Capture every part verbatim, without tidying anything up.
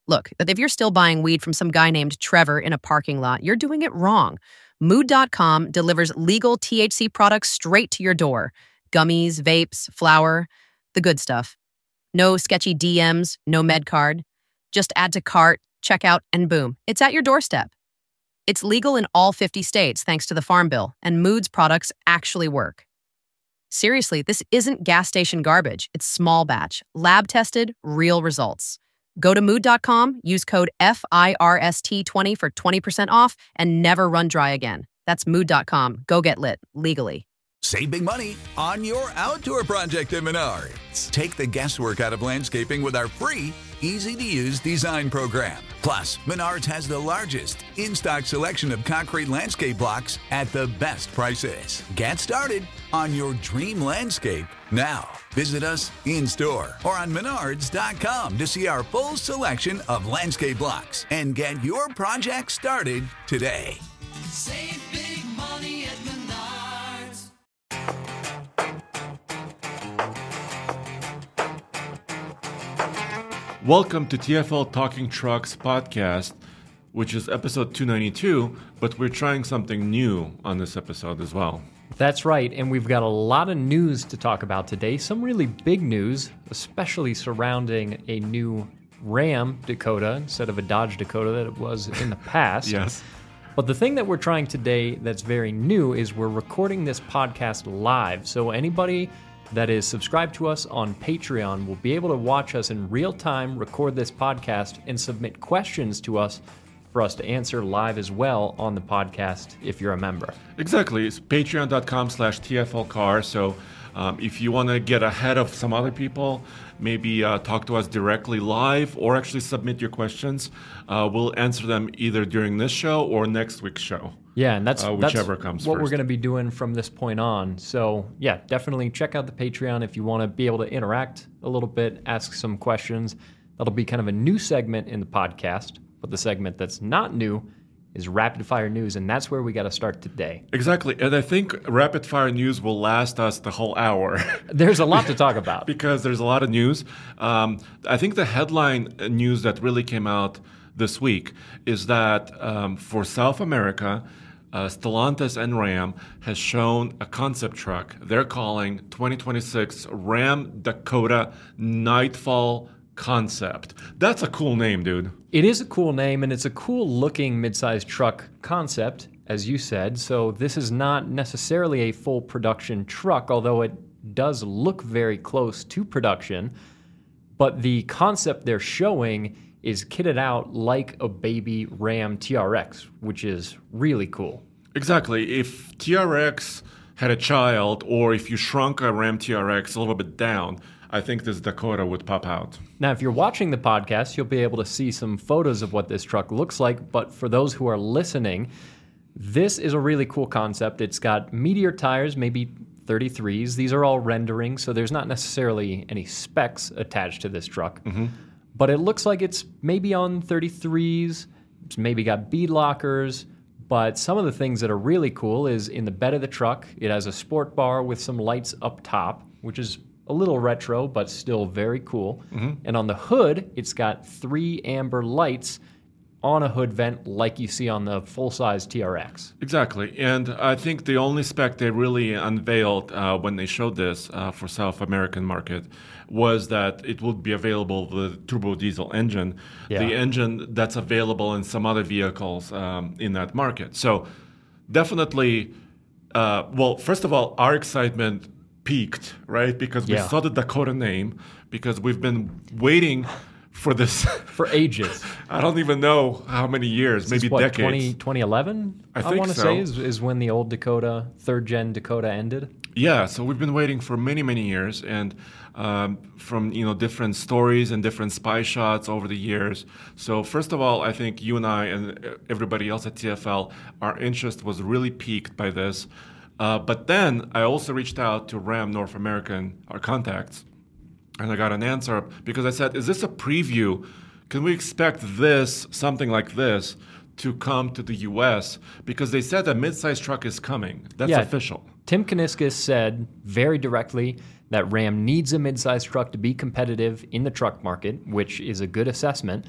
Look, if you're still buying weed from some guy named Trevor in a parking lot, you're doing it wrong. Mood dot com delivers legal T H C products straight to your door. Gummies, vapes, flour, the good stuff. No sketchy D Ms, no med card. Just add to cart, check out, and boom, it's at your doorstep. It's legal in all fifty states thanks to the Farm Bill, and Mood's products actually work. Seriously, this isn't gas station garbage. It's small batch, lab-tested, real results. Go to mood dot com, use code F I R S T twenty for twenty percent off, and never run dry again. That's mood dot com. Go get lit, legally. Save big money on your outdoor project at Menards. Take the guesswork out of landscaping with our free, easy-to-use design program. Plus, Menards has the largest in-stock selection of concrete landscape blocks at the best prices. Get started on your dream landscape now. Visit us in-store or on menards dot com to see our full selection of landscape blocks and get your project started today. Save big money at Menards. Welcome to T F L Talking Trucks podcast, which is episode two ninety-two, but we're trying something new on this episode as well. That's right, and we've got a lot of news to talk about today. Some really big news, especially surrounding a new Ram Dakota instead of a Dodge Dakota that it was in the past. Yes. But the thing that we're trying today that's very new is we're recording this podcast live. So anybody that is subscribed to us on Patreon will be able to watch us in real time, record this podcast, and submit questions to us for us to answer live as well on the podcast if you're a member. Exactly. It's patreon dot com slash T F L car. So um, if you want to get ahead of some other people, maybe uh, talk to us directly live or actually submit your questions, uh, we'll answer them either during this show or next week's show. Yeah, and that's, uh, whichever that's comes what first. we're going to be doing from this point on. So yeah, definitely check out the Patreon if you want to be able to interact a little bit, ask some questions. That'll be kind of a new segment in the podcast. But the segment that's not new is Rapid Fire News, and that's where we got to start today. Exactly, and I think Rapid Fire News will last us the whole hour. There's a lot to talk about. Because there's a lot of news. Um, I think the headline news that really came out this week is that um, for South America, uh, Stellantis and Ram has shown a concept truck they're calling twenty twenty-six Ram Dakota Nightfall Concept. That's a cool name, dude. It is a cool name, and it's a cool looking mid-sized truck concept, as you said. So this is not necessarily a full production truck, although it does look very close to production. But the concept they're showing is kitted out like a baby Ram T R X, which is really cool. Exactly. If T R X had a child, or if you shrunk a Ram T R X a little bit down, I think this Dakota would pop out. Now, if you're watching the podcast, you'll be able to see some photos of what this truck looks like. But for those who are listening, this is a really cool concept. It's got Meteor tires, maybe thirty-threes. These are all rendering, so there's not necessarily any specs attached to this truck. Mm-hmm. But it looks like it's maybe on thirty-threes. It's maybe got bead lockers. But some of the things that are really cool is in the bed of the truck, it has a sport bar with some lights up top, which is a little retro, but still very cool. Mm-hmm. And on the hood, it's got three amber lights on a hood vent like you see on the full-size T R X. Exactly. And I think the only spec they really unveiled uh, when they showed this uh, for South American market was that it would be available with a turbo diesel engine, yeah. the engine that's available in some other vehicles um, in that market. So definitely, uh, well, first of all, our excitement peaked, right? Because we yeah. saw the Dakota name, because we've been waiting for this for ages. I don't even know how many years, this maybe is what, decades. twenty eleven, I, I think want to so. say is, is when the old Dakota, third gen Dakota ended. Yeah, so we've been waiting for many, many years, and um, from you know different stories and different spy shots over the years. So first of all, I think you and I and everybody else at T F L, our interest was really piqued by this. Uh, but then I also reached out to Ram North American, our contacts, and I got an answer because I said, is this a preview? Can we expect this, something like this, to come to the U S? Because they said a mid-size truck is coming. That's yeah, official. Tim Kuniskis said very directly that Ram needs a mid-size truck to be competitive in the truck market, which is a good assessment.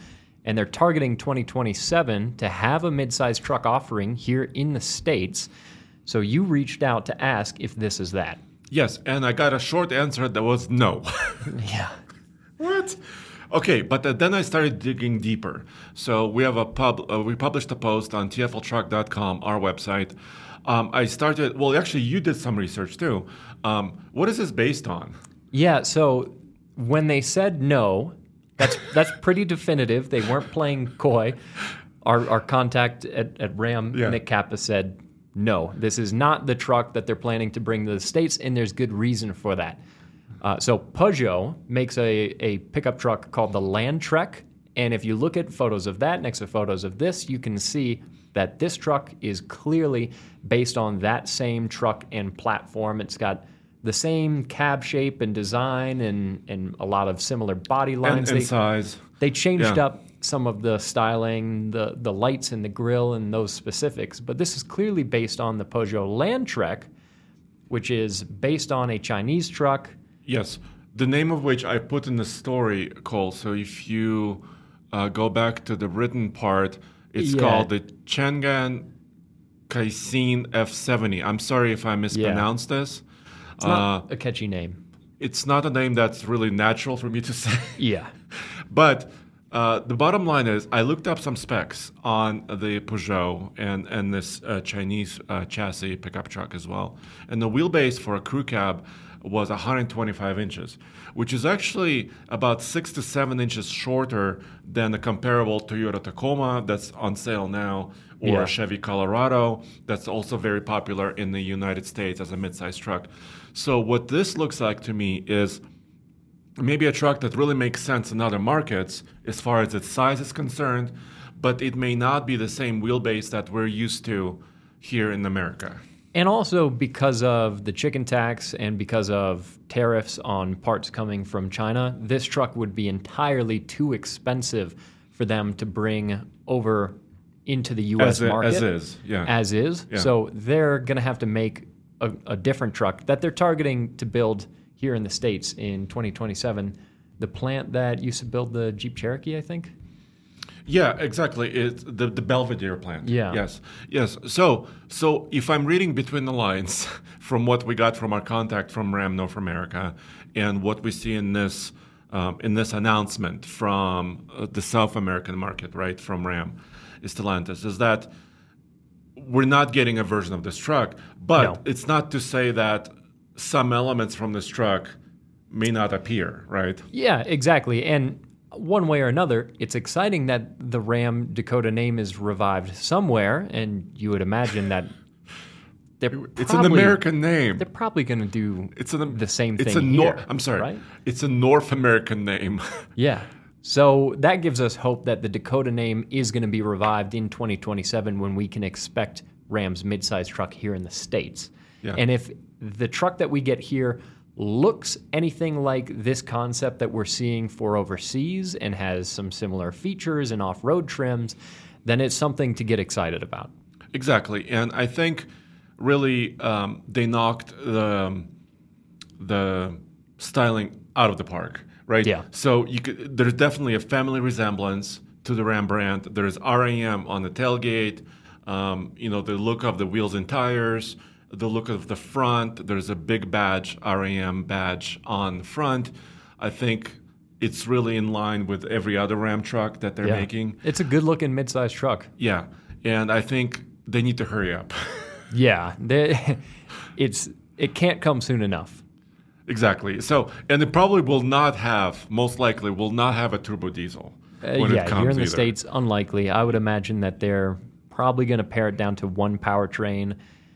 and they're targeting twenty twenty-seven to have a midsize truck offering here in the States. So you reached out to ask if this is that. Yes, and I got a short answer that was no. Yeah. What? Okay, but uh, then I started digging deeper. So we have a pub. Uh, we published a post on T F L truck dot com, our website. Um, I started. Well, actually, you did some research too. Um, what is this based on? Yeah. So when they said no, that's that's pretty definitive. They weren't playing coy. Our our contact at, at Ram, Yeah. Nick Kappa, said no. This is not the truck that they're planning to bring to the States, and there's good reason for that. Uh, so Peugeot makes a, a pickup truck called the Landtrek, and if you look at photos of that next to photos of this, you can see that this truck is clearly based on that same truck and platform. It's got the same cab shape and design and, and a lot of similar body And, lines. and They- size. They changed Yeah. up some of the styling, the, the lights in the grille, and those specifics, but this is clearly based on the Peugeot Landtrek, which is based on a Chinese truck. Yes, the name of which I put in the story, Cole. So if you uh, go back to the written part, it's Yeah. called the Changan Kaisin F seventy. I'm sorry if I mispronounced this. It's not a catchy name. It's not a name that's really natural for me to say. Yeah. But uh, the bottom line is, I looked up some specs on the Peugeot and, and this uh, Chinese uh, chassis pickup truck as well. And the wheelbase for a crew cab was one hundred twenty-five inches, which is actually about six to seven inches shorter than the comparable Toyota Tacoma that's on sale now, or Yeah. Chevy Colorado that's also very popular in the United States as a midsize truck. So what this looks like to me is maybe a truck that really makes sense in other markets as far as its size is concerned, but it may not be the same wheelbase that we're used to here in America. And also because of the chicken tax and because of tariffs on parts coming from China, this truck would be entirely too expensive for them to bring over into the U S As, i- market. as is, yeah. As is. Yeah. So they're going to have to make a, a different truck that they're targeting to build here in the States in twenty twenty-seven. The plant that used to build the Jeep Cherokee, I think. Yeah, exactly. It's the, the Belvedere plant. Yeah. Yes. Yes. So so if I'm reading between the lines from what we got from our contact from Ram North America and what we see in this um, in this announcement from uh, the South American market, right, from Ram, Stellantis, is that we're not getting a version of this truck, but No. it's not to say that some elements from this truck may not appear, right? Yeah, exactly. And one way or another, it's exciting that the Ram Dakota name is revived somewhere, and you would imagine that they're It's an probably- American name. They're probably going to do It's an, the same it's thing a Nor- here. I'm sorry. right? It's a North American name. Yeah. So that gives us hope that the Dakota name is going to be revived in twenty twenty-seven when we can expect Ram's midsize truck here in the States. Yeah. And if the truck that we get here looks anything like this concept that we're seeing for overseas and has some similar features and off-road trims, then it's something to get excited about. Exactly. And I think really um, they knocked the, the styling out of the park, right? Yeah. So you could, there's definitely a family resemblance to the Ram brand. There's R A M on the tailgate, um, you know, the look of the wheels and tires, the look of the front. There's a big badge, R A M badge on front. I think it's really in line with every other Ram truck that they're Yeah. making. It's a good-looking midsize truck. Yeah. And I think they need to hurry up. Yeah. They, it's it can't come soon enough. Exactly. So, and it probably will not have, most likely, will not have a turbo diesel Uh, when yeah, it comes here in the either. States, unlikely. I would imagine that they're probably going to pare it down to one powertrain.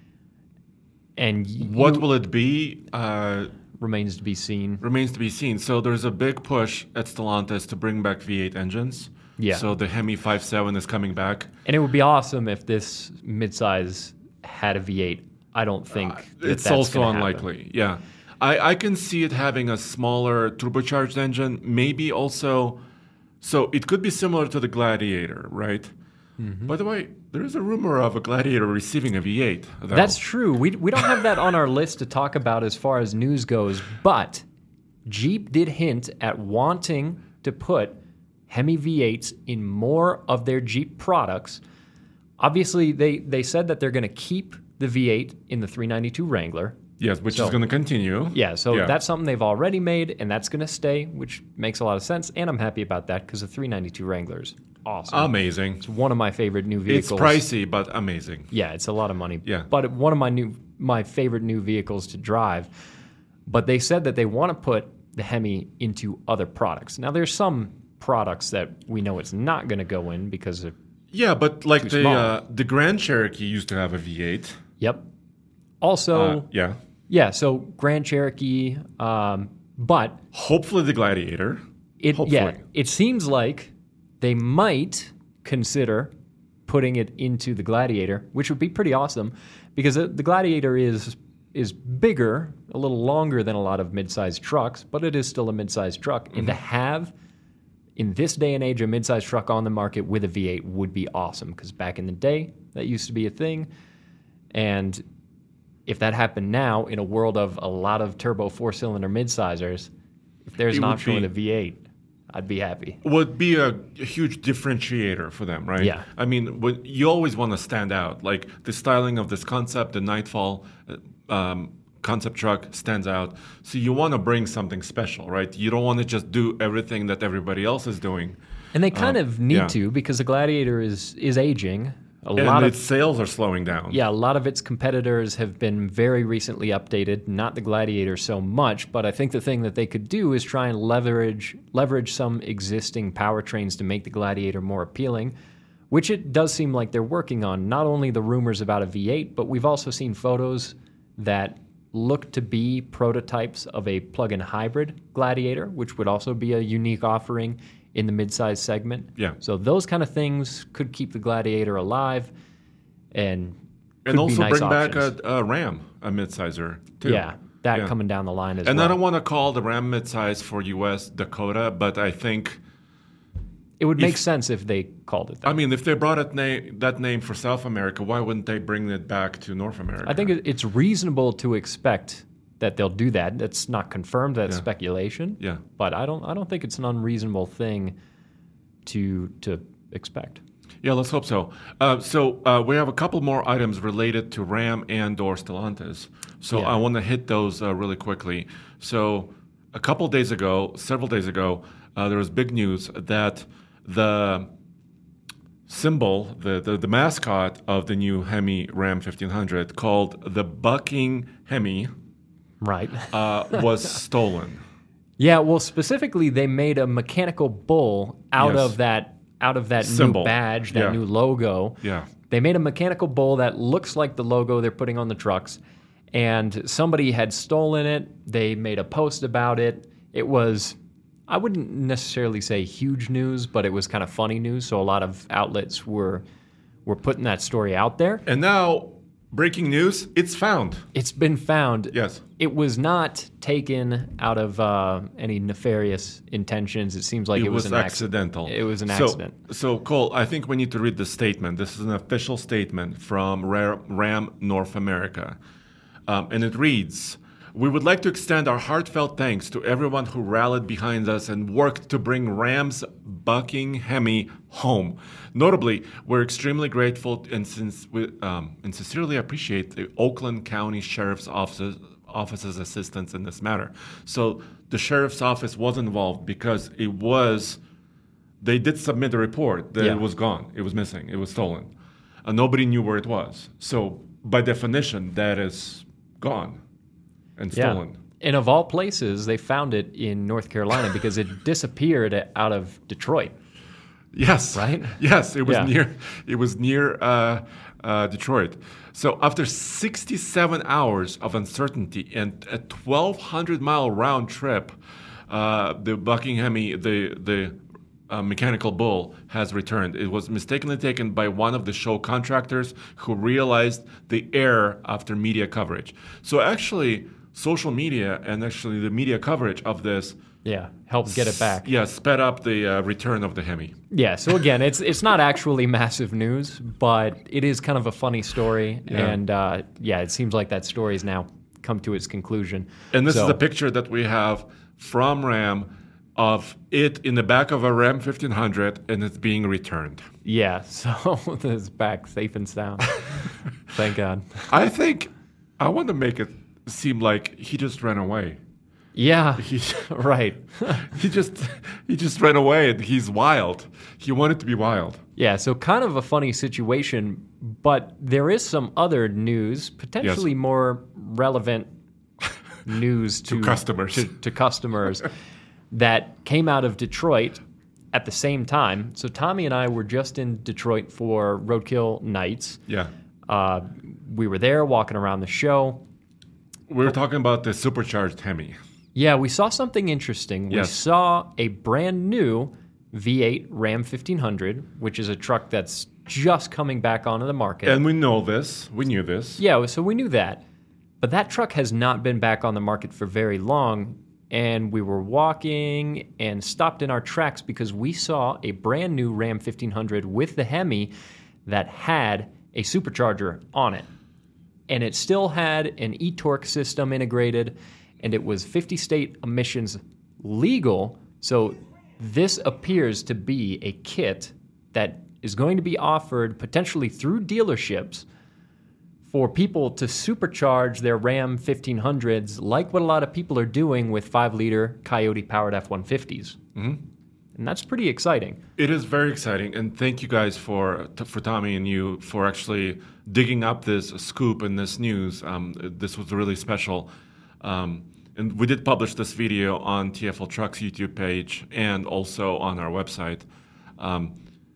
And What you- will it be? Uh, remains to be seen. remains to be seen. So there's a big push at Stellantis to bring back V eight engines. Yeah. So the Hemi five point seven is coming back. And it would be awesome if this midsize had a V eight. I don't think that It's that's also gonna happen. unlikely. Yeah. I, I can see it having a smaller turbocharged engine, maybe also. So it could be similar to the Gladiator, right? Mm-hmm. By the way, there is a rumor of a Gladiator receiving a V eight. though. That's true. We, we don't have that on our list to talk about as far as news goes, but Jeep did hint at wanting to put Hemi V eights in more of their Jeep products. Obviously, they, they said that they're going to keep the V eight in the three ninety-two Wrangler. Yes, which So- is going to continue. Yeah, so Yeah. that's something they've already made, and that's going to stay, which makes a lot of sense. And I'm happy about that because the three ninety-two Wrangler is awesome. Amazing. it's one of my favorite new It's vehicles. pricey, but amazing. Yeah, it's a lot of money. Yeah. But one of my new my favorite new vehicles to drive. But they said that they want to put the Hemi into other products. Now there's some products that we know it's not going to go in because of Yeah, but like the small. uh, the Grand Cherokee used to have a V eight. Yep. Also, Uh, yeah. yeah, so Grand Cherokee um, but Hopefully the Gladiator. it Hopefully. yeah, it seems like they might consider putting it into the Gladiator, which would be pretty awesome because the the Gladiator is is bigger, a little longer than a lot of mid-sized trucks, but it is still a mid-sized truck. And to have, in this day and age, a mid-sized truck on the market with a V eight would be awesome because back in the day, that used to be a thing. And if that happened now in a world of a lot of turbo four-cylinder mid-sizers, if there's It an would option with be- a V eight, I'd be happy. Would be a, a huge differentiator for them, right? Yeah. I mean, when, you always want to stand out. Like the styling of this concept, the Nightfall uh, um, concept truck stands out. So you want to bring something special, right? You don't want to just do everything that everybody else is doing. And they kind Um, of need yeah. to because the Gladiator is is aging. A And lot its of sales are slowing down. yeah, a lot of its competitors have been very recently updated. Not the Gladiator so much, but I think the thing that they could do is try and leverage leverage some existing powertrains to make the Gladiator more appealing, which it does seem like they're working on. Not only the rumors about a V eight, but we've also seen photos that look to be prototypes of a plug-in hybrid Gladiator, which would also be a unique offering in the mid-size segment. Yeah. So those kind of things could keep the Gladiator alive and could And also be nice bring back options. a, a Ram, a midsizer, too. Yeah, that Yeah. coming down the line as And well. I don't want to call the Ram midsize for U S Dakota, but I think, it would make if- sense if they called it that. I mean, if they brought it na- that name for South America, why wouldn't they bring it back to North America? I think it- it's reasonable to expect that they'll do that. That's not confirmed. That's Yeah. speculation. Yeah. But I don't. I don't think it's an unreasonable thing to to expect. Yeah, let's hope so. Uh, so uh, we have a couple more items related to Ram and or Stellantis. So Yeah. I want to hit those uh, really quickly. So a couple days ago, several days ago, uh, there was big news that the symbol, the, the, the mascot of the new Hemi Ram fifteen hundred called the Bucking Hemi Right. uh, was stolen. Yeah. Well, specifically, they made a mechanical bull out Yes. of that out of that Symbol. new badge, that Yeah. new logo. Yeah. They made a mechanical bull that looks like the logo they're putting on the trucks, and somebody had stolen it. They made a post about it. It was, I wouldn't necessarily say huge news, but it was kind of funny news. So a lot of outlets were were putting that story out there. And now, breaking news, it's found. It's been found. Yes. It was not taken out of uh, any nefarious intentions. It seems like it, It was an acc- accidental. It was an So- accident. So, Cole, I think we need to read the statement. This is an official statement from Ra- Ram North America. Um, and it reads, "We would like to extend our heartfelt thanks to everyone who rallied behind us and worked to bring Ram's Bucking Hemi home. Notably, we're extremely grateful and, since we, um, and sincerely appreciate the Oakland County Sheriff's Office's, Office's assistance in this matter." So the Sheriff's Office was involved because it was, they did submit a report that Yeah. it was gone, it was missing, it was stolen. And nobody knew where it was. So by definition, that is gone and stolen. And of all places, they found it in North Carolina because it disappeared out of Detroit. Yes. Right? Yes, it was Yeah. near. It was near uh, uh, Detroit. So after sixty-seven hours of uncertainty and a twelve hundred mile round trip, uh, the Buckingham, the the uh, mechanical bull has returned. It was mistakenly taken by one of the show contractors who realized the error after media coverage. So actually, social media and actually the media coverage of this. Yeah, help get it back. Yeah, sped up the uh, return of the Hemi. Yeah, so again, it's it's not actually massive news, but it is kind of a funny story, Yeah. and uh, yeah, it seems like that story has now come to its conclusion. And this So- is a picture that we have from Ram of it in the back of a Ram fifteen hundred and it's being returned. Yeah, so it's back safe and sound. Thank God. I think I want to make it seem like he just ran away. Yeah, He, right. he just he just ran away and he's wild. He wanted to be wild. Yeah, so kind of a funny situation, but there is some other news, potentially Yes. more relevant news to, To customers. to, to customers that came out of Detroit at the same time. So Tommy and I were just in Detroit for Roadkill Nights. Yeah. Uh, we were there walking around the show. We were talking about the supercharged Hemi. Yeah, we saw something interesting. We Yes. saw a brand new V eight Ram fifteen hundred, which is a truck that's just coming back onto the market. And we know this. We knew this. Yeah, so we knew that. But that truck has not been back on the market for very long. And we were walking and stopped in our tracks because we saw a brand new Ram fifteen hundred with the Hemi that had a supercharger on it. And it still had an e-torque system integrated, and it was fifty state emissions legal. So this appears to be a kit that is going to be offered potentially through dealerships for people to supercharge their Ram fifteen hundreds like what a lot of people are doing with five liter Coyote-powered F one fifties. Mm-hmm. And that's pretty exciting. It is very exciting, and thank you guys for for Tommy and you for actually digging up this scoop and this news. Um, this was really special, um, and we did publish this video on T F L Trucks YouTube page and also on our website. Um,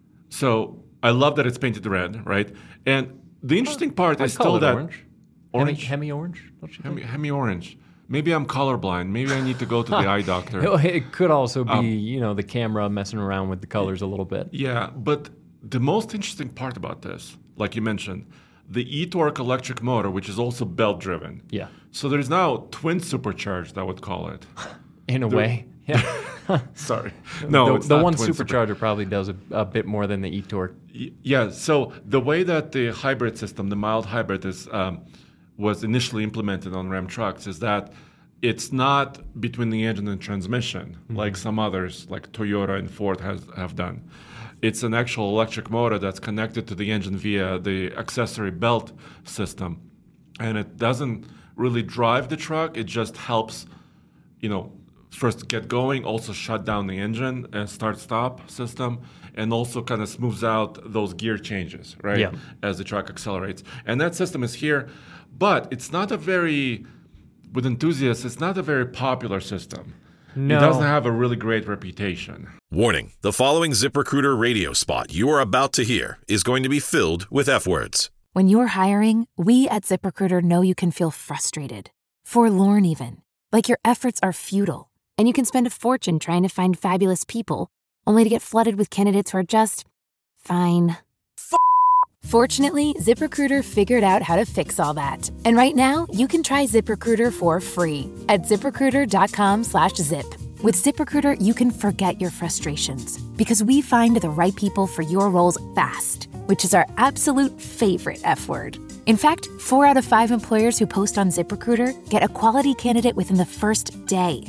so I love that it's painted red, right? And the interesting part I'd is call still it that orange. orange, Hemi, Hemi orange, don't you think? Hemi, Hemi orange. Maybe I'm colorblind. Maybe I need to go to the eye doctor. It, it could also be, Um, you know, the camera messing around with the colors a little bit. Yeah, but the most interesting part about this, like you mentioned, the e-torque electric motor, which is also belt-driven. Yeah, So there's now twin supercharged, I would call it. in a way. Yeah. Sorry. No, the it's the not one twin super- supercharger probably does a, a bit more than the e-torque. Y- Yeah, so the way that the hybrid system, the mild hybrid, is um, was initially implemented on Ram trucks is that it's not between the engine and transmission Mm-hmm. like some others, like Toyota and Ford has have done. It's an actual electric motor that's connected to the engine via the accessory belt system, and it doesn't really drive the truck. It just helps, you know, first get going, also shut down the engine and start-stop system, and also kind of smooths out those gear changes, right? Yeah. As the truck accelerates. And that system is here, but it's not a very, with enthusiasts, it's not a very popular system. No. It doesn't have a really great reputation. Warning, the following ZipRecruiter radio spot you are about to hear is going to be filled with F words. When you're hiring, we at ZipRecruiter know you can feel frustrated, forlorn even, like your efforts are futile, and you can spend a fortune trying to find fabulous people, only to get flooded with candidates who are just fine. Fortunately, ZipRecruiter figured out how to fix all that. And right now, you can try ZipRecruiter for free at ZipRecruiter.com slash zip. With ZipRecruiter, you can forget your frustrations because we find the right people for your roles fast, which is our absolute favorite F word. In fact, four out of five employers who post on ZipRecruiter get a quality candidate within the first day.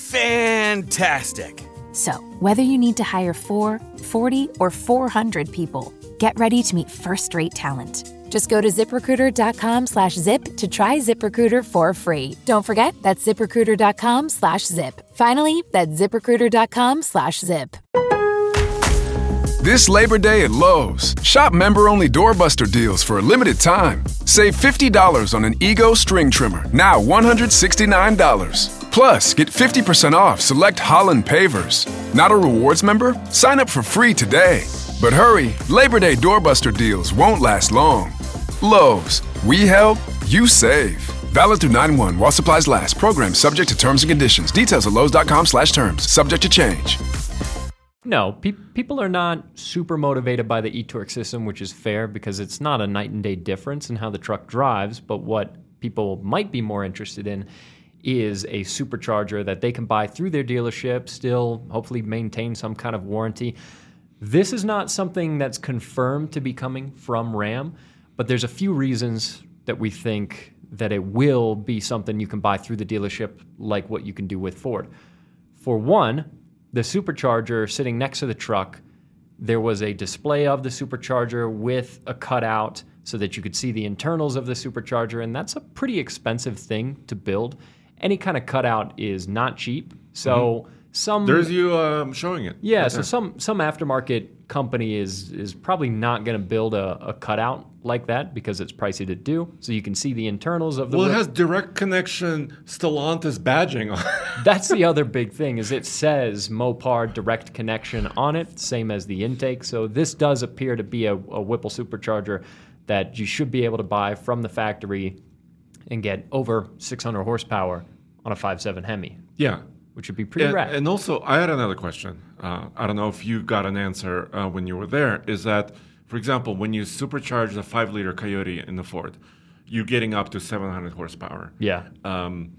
Fantastic. So, whether you need to hire four, forty, or four hundred people, get ready to meet first-rate talent. Just go to ZipRecruiter.com slash zip to try ZipRecruiter for free. Don't forget, that's ZipRecruiter.com slash zip. Finally, that's ZipRecruiter.com slash zip. This Labor Day at Lowe's, shop member-only doorbuster deals for a limited time. Save fifty dollars on an Ego string trimmer, now one hundred sixty-nine dollars. Plus, get fifty percent off select Holland pavers. Not a rewards member? Sign up for free today. But hurry, Labor Day doorbuster deals won't last long. Lowe's, we help, you save. Valid through nine one while supplies last. Program subject to terms and conditions. Details at Lowe's.com slash terms. Subject to change. No, pe- people are not super motivated by the e-torque system, which is fair because it's not a night and day difference in how the truck drives. But what people might be more interested in is a supercharger that they can buy through their dealership, still hopefully maintain some kind of warranty. This is not something that's confirmed to be coming from Ram, but there's a few reasons that we think that it will be something you can buy through the dealership like what you can do with Ford. For one, the supercharger sitting next to the truck, there was a display of the supercharger with a cutout so that you could see the internals of the supercharger, and that's a pretty expensive thing to build. Any kind of cutout is not cheap, so mm-hmm. some... There's you um, showing it. Yeah, right so there. some some aftermarket company is is probably not going to build a, a cutout like that because it's pricey to do. So you can see the internals of the... Well, whip. it has direct connection Stellantis badging on it. That's the other big thing, is it says Mopar direct connection on it, same as the intake. So this does appear to be a, a Whipple supercharger that you should be able to buy from the factory and get over six hundred horsepower on a five seven Hemi. Yeah. Which would be pretty and, rad. And also, I had another question. Uh, I don't know if you got an answer uh, when you were there, is that, for example, when you supercharge the five liter Coyote in the Ford, you're getting up to seven hundred horsepower. Yeah. Um,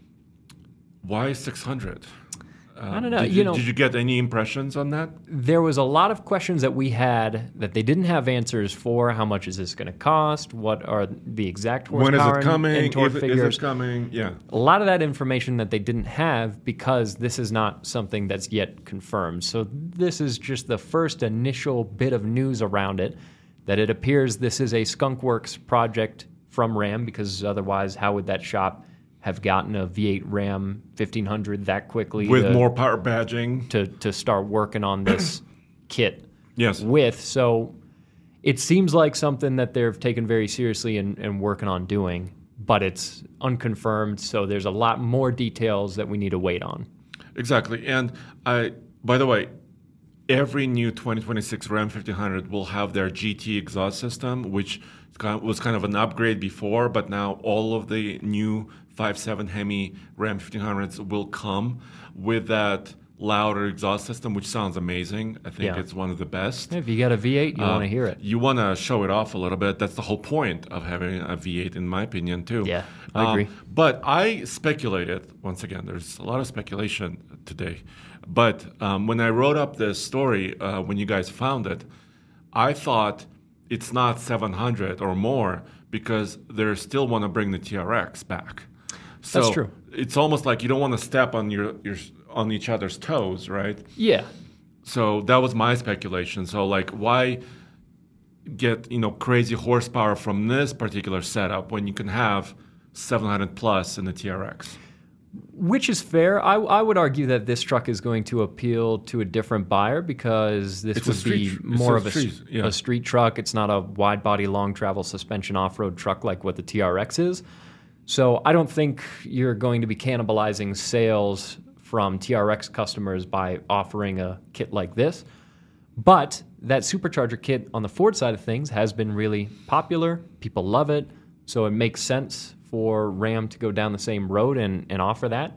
why six hundred? Uh, I don't know. Did you, you, know, did you get any impressions on that? There was a lot of questions that we had that they didn't have answers for. How much is this going to cost? What are the exact horsepower When is it and- coming? and torque If, figures? is it coming? Yeah. A lot of that information that they didn't have because this is not something that's yet confirmed. So this is just the first initial bit of news around it, that it appears this is a Skunkworks project from Ram, because otherwise how would that shop have gotten a V eight Ram fifteen hundred that quickly With to, more power badging. to, to start working on this kit Yes. with. So it seems like something that they've taken very seriously and, and working on doing, but it's unconfirmed, so there's a lot more details that we need to wait on. Exactly. And I, by the way, every new twenty twenty-six Ram fifteen hundred will have their G T exhaust system, which was kind of an upgrade before, but now all of the new five seven Hemi Ram fifteen hundreds will come with that louder exhaust system, which sounds amazing. I think Yeah. it's one of the best. If you got a V eight, you Uh, want to hear it. You want to show it off a little bit. That's the whole point of having a V eight, in my opinion, too. Yeah, I agree. But I speculated, once again, there's a lot of speculation today. But um, when I wrote up this story, uh, when you guys found it, I thought it's not seven hundred or more because they still want to bring the T R X back. So That's true. It's almost like you don't want to step on your, your on each other's toes, right? Yeah. So that was my speculation. So like, why get, you know, crazy horsepower from this particular setup when you can have seven hundred plus in the T R X? Which is fair. I, I would argue that this truck is going to appeal to a different buyer because this It's a would street be tr- it's more a of a, street, s- yeah. a street truck. It's not a wide body, long travel suspension off road truck like what the T R X is. So I don't think you're going to be cannibalizing sales from T R X customers by offering a kit like this. But that supercharger kit on the Ford side of things has been really popular. People love it. So it makes sense for Ram to go down the same road and, and offer that.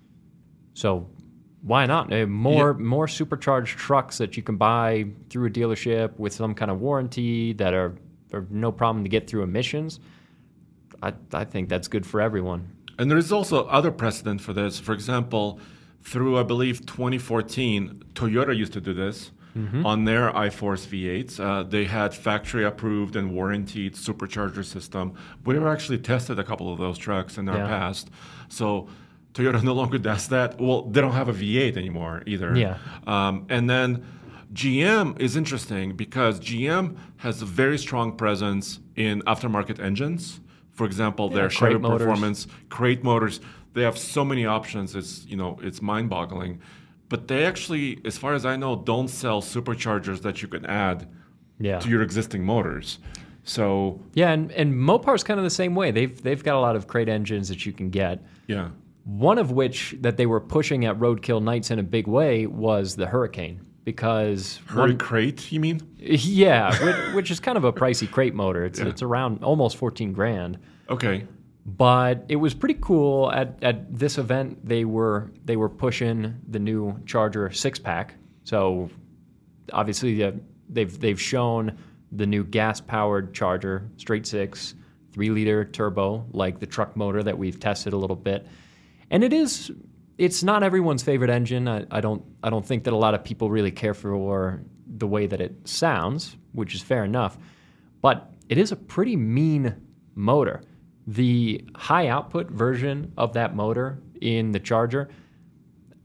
So why not? Uh, More Yeah. more supercharged trucks that you can buy through a dealership with some kind of warranty that are, are no problem to get through emissions. I, I think that's good for everyone. And there is also other precedent for this. For example, through, I believe, twenty fourteen, Toyota used to do this on their iForce V eights. Uh, they had factory-approved and warranted supercharger system. We actually tested a couple of those trucks in our Yeah. past. So Toyota no longer does that. Well, they don't have a V eight anymore either. Yeah. Um, and then G M is interesting because G M has a very strong presence in aftermarket engines. For example, their Crate Chevy motors. Performance, Crate motors. They have so many options. It's you know it's mind-boggling. But they actually, as far as I know, don't sell superchargers that you can add Yeah. to your existing motors. So Yeah, and, and Mopar's kind of the same way. They've they've got a lot of crate engines that you can get. yeah, One of which that they were pushing at Roadkill Nights in a big way was the Hurricane. Because Hurry one- Crate, you mean? yeah, which, which is kind of a pricey crate motor. It's it's around almost fourteen grand. Okay. But it was pretty cool. At, at this event, they were they were pushing the new Charger six pack. So obviously uh, they've they've shown the new gas powered Charger straight six, three liter turbo, like the truck motor that we've tested a little bit. And it is it's not everyone's favorite engine. I, I don't I don't think that a lot of people really care for the way that it sounds, which is fair enough. But it is a pretty mean motor. The high output version of that motor in the Charger,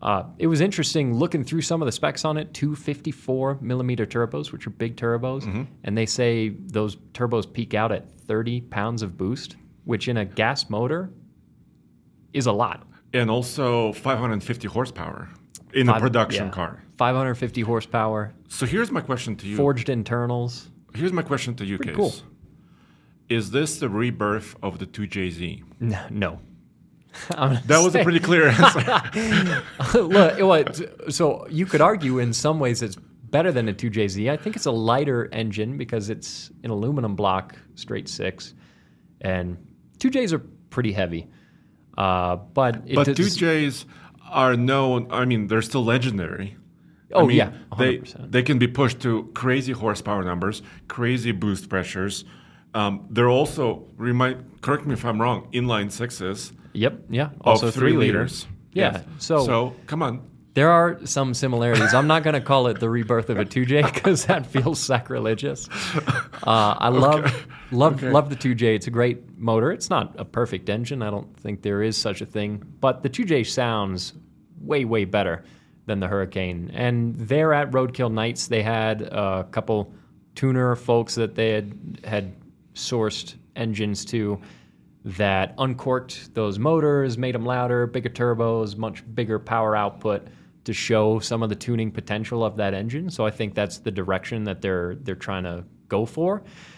Uh, it was interesting looking through some of the specs on it, two fifty-four millimeter turbos, which are big turbos, Mm-hmm. and they say those turbos peak out at thirty pounds of boost, which in a gas motor is a lot. And also five hundred fifty horsepower in a Five- production yeah. car. five hundred fifty horsepower, So here's my question to you. forged internals. Here's my question to you, Pretty Case. cool. Is this the rebirth of the two J Z? No. no. I'm gonna That was a say- pretty clear answer. Look, what, so you could argue in some ways it's better than a two J Z. I think it's a lighter engine because it's an aluminum block, straight six, and two Js are pretty heavy. Uh, but it But does- two Js are known, I mean, they're still legendary. Oh, I mean, yeah, one they hundred percent. they can be pushed to crazy horsepower numbers, crazy boost pressures. Um, they're also, remind, correct me if I'm wrong, inline sixes Yep, yeah. of Also three, three, liters. Yeah, Yes. so- so come on. There are some similarities. I'm not going to call it the rebirth of a two J because that feels sacrilegious. Uh, I love love Okay. love the two J. It's a great motor. It's not a perfect engine. I don't think there is such a thing. But the two J sounds way, way better than the Hurricane. And there at Roadkill Nights, they had a couple tuner folks that they had, had sourced engines to that uncorked those motors, made them louder, bigger turbos, much bigger power output to show some of the tuning potential of that engine. So I think that's the direction that they're they're trying to go for.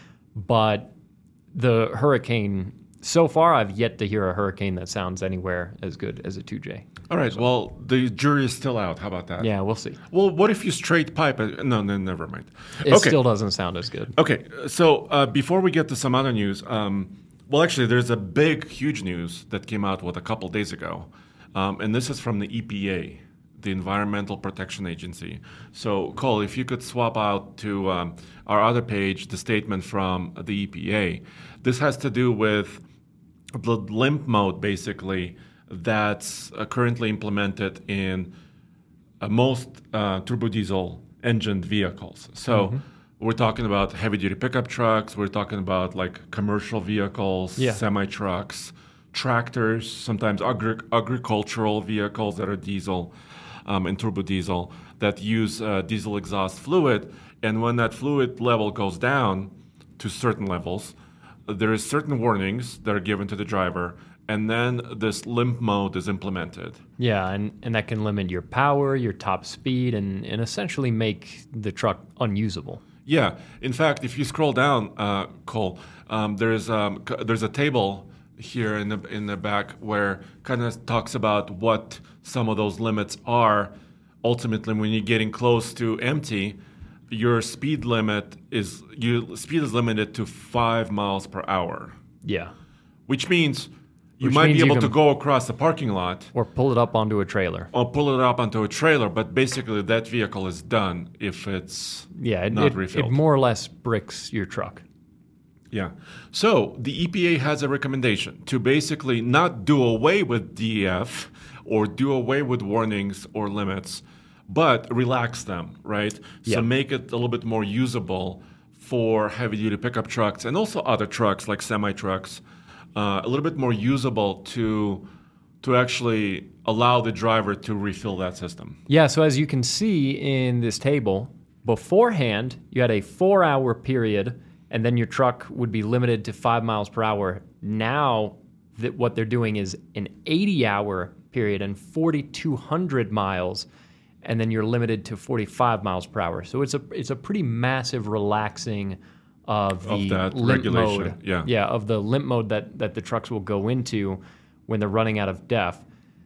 But the Hurricane, so far I've yet to hear a Hurricane that sounds anywhere as good as a two J. All right, well, the jury is still out. How about that? Yeah, we'll see. Well, what if you straight pipe it? No, no, never mind. It okay. still doesn't sound as good. Okay, so uh, before we get to some other news, um, well, actually, there's a big, huge news that came out what a couple days ago, um, and this is from the E P A, the Environmental Protection Agency. So, Cole, if you could swap out to um, our other page the statement from the E P A, this has to do with the limp mode, basically, that's uh, currently implemented in uh, most uh, turbo diesel engined vehicles. So we're talking about heavy duty pickup trucks, we're talking about like commercial vehicles, Yeah. semi trucks, tractors, sometimes agri- agricultural vehicles that are diesel um, and turbo diesel that use uh, diesel exhaust fluid. And when that fluid level goes down to certain levels, there is certain warnings that are given to the driver, and then this limp mode is implemented. Yeah, and, and that can limit your power, your top speed, and, and essentially make the truck unusable. Yeah. In fact, if you scroll down, uh, Cole, um, there's um, c- there's a table here in the in the back where kind of talks about what some of those limits are. Ultimately, when you're getting close to empty, your speed limit is your speed is limited to five miles per hour, Yeah. which means you Which might means be you able to can- go across the parking lot Or pull it up onto a trailer. or pull it up onto a trailer, but basically that vehicle is done if it's Yeah, it, not it, refilled. it more or less bricks your truck. Yeah. So the E P A has a recommendation to basically not do away with D E F or do away with warnings or limits, but relax them, right? Yeah. So make it a little bit more usable for heavy duty pickup trucks and also other trucks like semi trucks, uh, a little bit more usable to to actually allow the driver to refill that system. Yeah, so as you can see in this table, beforehand, you had a four hour period, and then your truck would be limited to five miles per hour. Now, that what they're doing is an eighty hour period and forty-two hundred miles, and then you're limited to forty-five miles per hour. So it's a it's a pretty massive relaxing of the Of that limp regulation, mode. yeah. Yeah, of the limp mode that, that the trucks will go into when they're running out of D E F.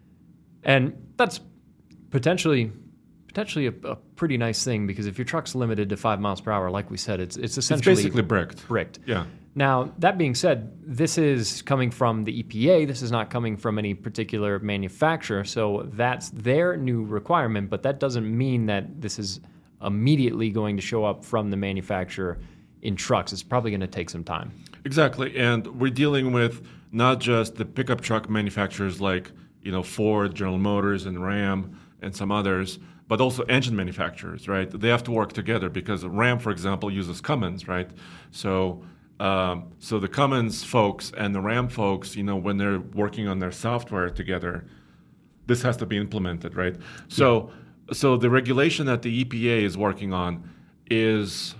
And that's potentially potentially a, a pretty nice thing, because if your truck's limited to five miles per hour, like we said, it's it's It's essentially basically bricked. bricked. Yeah. Now, that being said, this is coming from the E P A. This is not coming from any particular manufacturer. So that's their new requirement, but that doesn't mean that this is immediately going to show up from the manufacturer in trucks. It's probably going to take some time. Exactly, and we're dealing with not just the pickup truck manufacturers like you know Ford, General Motors, and Ram, and some others, but also engine manufacturers, right? They have to work together because Ram, for example, uses Cummins, right? So, um, so the Cummins folks and the Ram folks, you know, when they're working on their software together, this has to be implemented, right? So, so the regulation that the E P A is working on is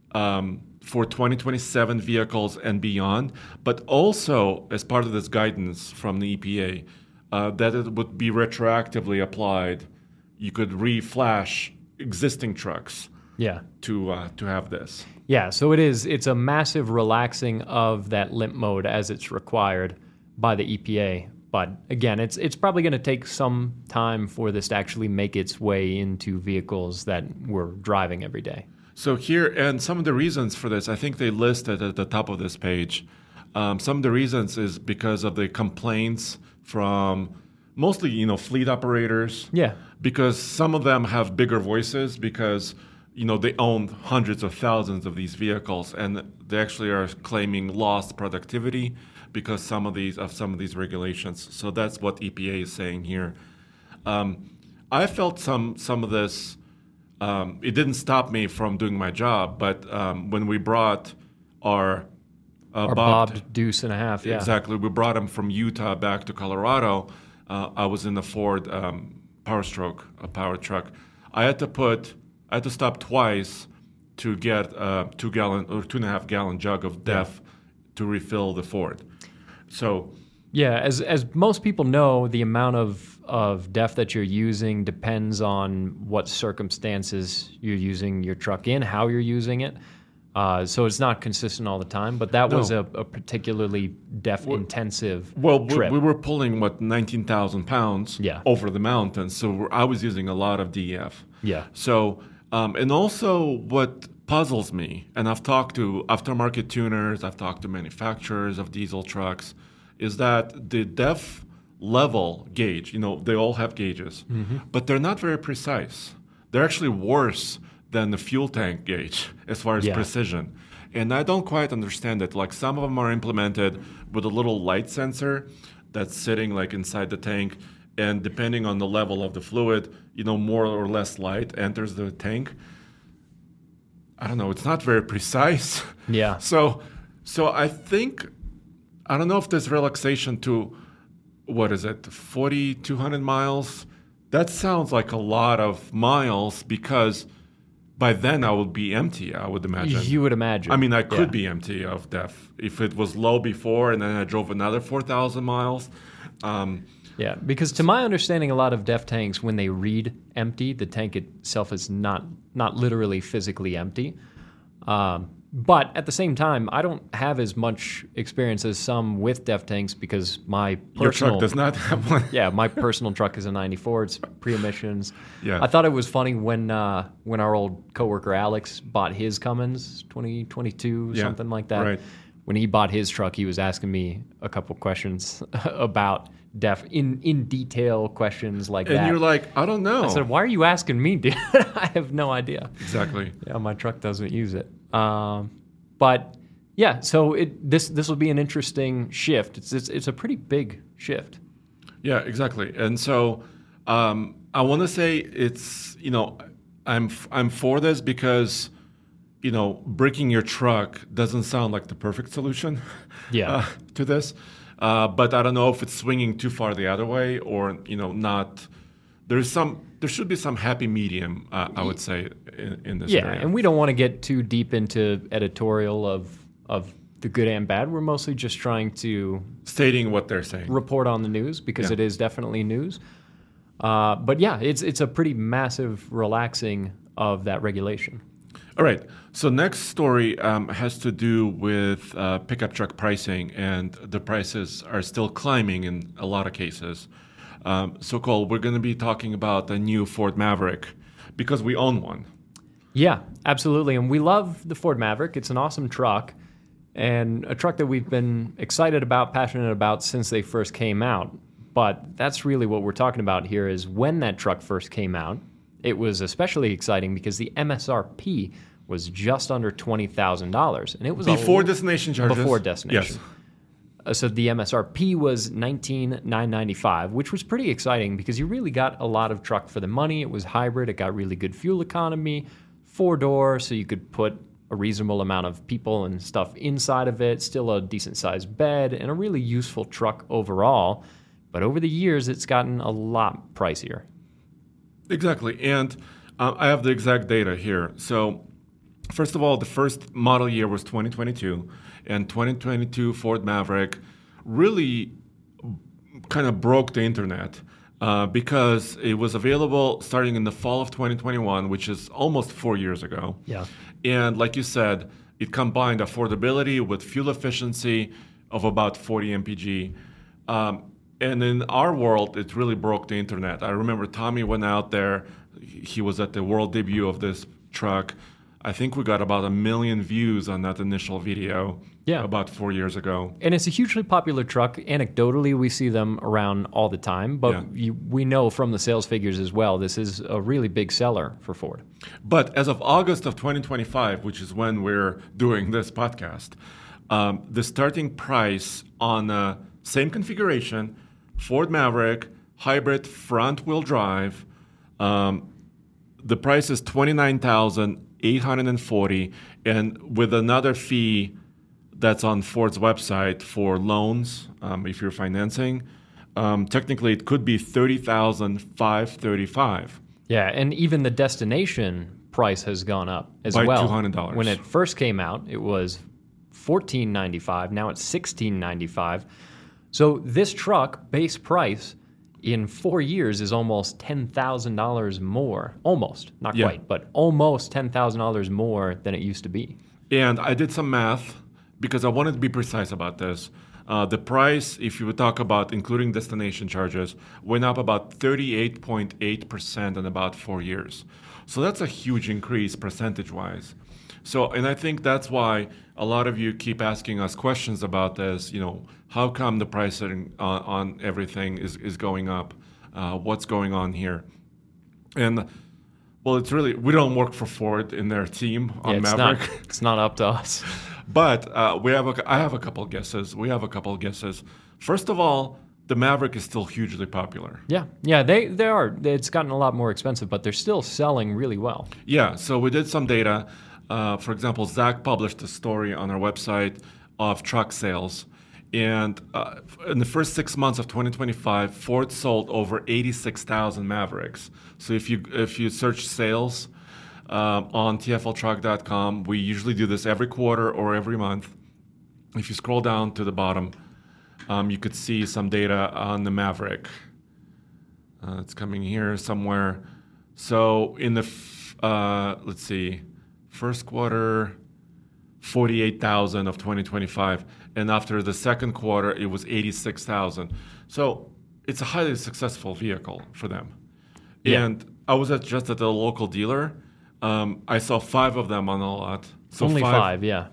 um, for twenty twenty-seven vehicles and beyond, but also as part of this guidance from the E P A, uh, that it would be retroactively applied. You could re-flash existing trucks Yeah. to uh, to have this. Yeah, so it is. It's a massive relaxing of that limp mode as it's required by the E P A. But again, it's it's probably going to take some time for this to actually make its way into vehicles that we're driving every day. So here, and some of the reasons for this, I think they listed at the top of this page. Um, some of the reasons is because of the complaints from mostly, you know, fleet operators. Yeah. Because some of them have bigger voices because, you know, they own hundreds of thousands of these vehicles, and they actually are claiming lost productivity because some of these of some of these regulations. So that's what E P A is saying here. Um, I felt some some of this. Um, it didn't stop me from doing my job, but um, when we brought our uh, Our bobbed, bobbed deuce and a half, yeah. exactly, we brought him from Utah back to Colorado. Uh, I was in the Ford um, Power Stroke, a power truck. I had to put, I had to stop twice to get a two gallon or two and a half gallon jug of D E F to refill the Ford. So, Yeah, as as most people know, the amount of, of D E F that you're using depends on what circumstances you're using your truck in, how you're using it. Uh, so it's not consistent all the time, but that No. was a, a particularly D E F-intensive well, we, trip. we were pulling, what, nineteen thousand pounds Yeah. over the mountains. So we're, I was using a lot of D E F. Yeah. So, um, and also what puzzles me, and I've talked to aftermarket tuners, I've talked to manufacturers of diesel trucks, is that the D E F level gauge, you know, they all have gauges, Mm-hmm. but they're not very precise. They're actually worse than the fuel tank gauge as far as Yeah. precision. And I don't quite understand it. Like some of them are implemented with a little light sensor that's sitting like inside the tank. And depending on the level of the fluid, you know, more or less light enters the tank. I don't know. It's not very precise. Yeah. So, so I think, I don't know if there's relaxation to, what is it, forty, two hundred miles? That sounds like a lot of miles because by then I would be empty, I would imagine. You would imagine. I mean, I could Yeah. be empty of D E F. If it was low before and then I drove another four thousand miles. Um, Yeah, because to my understanding, a lot of D E F tanks, when they read empty, the tank itself is not not literally physically empty. Um, but at the same time, I don't have as much experience as some with D E F tanks because my personal your truck does not have one. yeah, my personal truck is a ninety-four. It's pre-emissions. Yeah. I thought it was funny when uh, when our old coworker Alex bought his Cummins twenty twenty-two, Yeah, something like that. right. When he bought his truck, he was asking me a couple questions about D E F in in detail questions like And that. you're like, I don't know. I said, "Why are you asking me, dude? I have no idea." Exactly. Yeah, my truck doesn't use it. Um, but yeah, so it this this will be an interesting shift. It's it's, it's a pretty big shift. Yeah, exactly. And so um, I want to say it's, you know, I'm f- I'm for this because, you know, bricking your truck doesn't sound like the perfect solution Yeah. uh, to this. Uh, but I don't know if it's swinging too far the other way or, you know, not. There's some, there should be some happy medium, uh, I would say, in, in this Yeah, area. and we don't want to get too deep into editorial of of the good and bad. We're mostly just trying to Stating what they're saying. report on the news because Yeah. it is definitely news. Uh, but yeah, it's it's a pretty massive relaxing of that regulation. All right. So next story um, has to do with uh, pickup truck pricing, and the prices are still climbing in a lot of cases. Um, so, Cole, we're going to be talking about the new Ford Maverick because we own one. Yeah, absolutely. And we love the Ford Maverick. It's an awesome truck and a truck that we've been excited about, passionate about since they first came out. But that's really what we're talking about here is when that truck first came out, it was especially exciting because the M S R P was just under twenty thousand dollars. And it was Before a, destination charges? Before destination. Yes. Uh, So the M S R P was nineteen thousand nine hundred ninety-five, which was pretty exciting because you really got a lot of truck for the money. It was hybrid. It got really good fuel economy, four-door, so you could put a reasonable amount of people and stuff inside of it, still a decent-sized bed, and a really useful truck overall. But over the years, it's gotten a lot pricier. Exactly. And uh, I have the exact data here. So first of all, the first model year was twenty twenty-two, and twenty twenty-two Ford Maverick really kind of broke the internet uh, because it was available starting in the fall of twenty twenty-one, which is almost four years ago. Yeah. And like you said, it combined affordability with fuel efficiency of about forty M P G. Um, and in our world, it really broke the internet. I remember Tommy went out there. He was at the world debut of this truck. I think we got about a million views on that initial video yeah. about four years ago. And it's a hugely popular truck. Anecdotally, we see them around all the time, but Yeah. you, we know from the sales figures as well, this is a really big seller for Ford. But as of August of twenty twenty-five, which is when we're doing this podcast, um, the starting price on the same configuration, Ford Maverick, hybrid front-wheel drive, um, the price is twenty-nine thousand eight hundred forty dollars, and with another fee that's on Ford's website for loans, um, if you're financing, um, technically it could be thirty thousand five hundred thirty-five dollars. Yeah, and even the destination price has gone up as By well. two hundred dollars. When it first came out, it was fourteen ninety-five. Now it's sixteen ninety-five. So this truck, base price, in four years is almost ten thousand dollars more. Almost, not Yeah. quite, but almost ten thousand dollars more than it used to be. And I did some math because I wanted to be precise about this. Uh, the price, if you would talk about including destination charges, went up about thirty-eight point eight percent in about four years. So that's a huge increase percentage-wise. So, and I think that's why a lot of you keep asking us questions about this. You know, how come the pricing on, on everything is, is going up? Uh, what's going on here? And well, it's really, we don't work for Ford in their team on Yeah, it's Maverick. not, it's not up to us. But uh, we have a, I have a couple guesses. We have a couple guesses. First of all, the Maverick is still hugely popular. Yeah, yeah, they they are. It's gotten a lot more expensive, but they're still selling really well. Yeah, so we did some data. Uh, for example, Zach published a story on our website of truck sales. And uh, in the first six months of twenty twenty-five, Ford sold over eighty-six thousand Mavericks. So if you if you search sales um, on T F L truck dot com, we usually do this every quarter or every month. If you scroll down to the bottom, um, you could see some data on the Maverick. Uh, it's coming here somewhere. So in the, f- uh, let's see, first quarter, forty-eight thousand of twenty twenty-five. And after the second quarter, it was eighty-six thousand. So it's a highly successful vehicle for them. Yeah. And I was at, just at the local dealer. Um, I saw five of them on the lot. So Only five, yeah.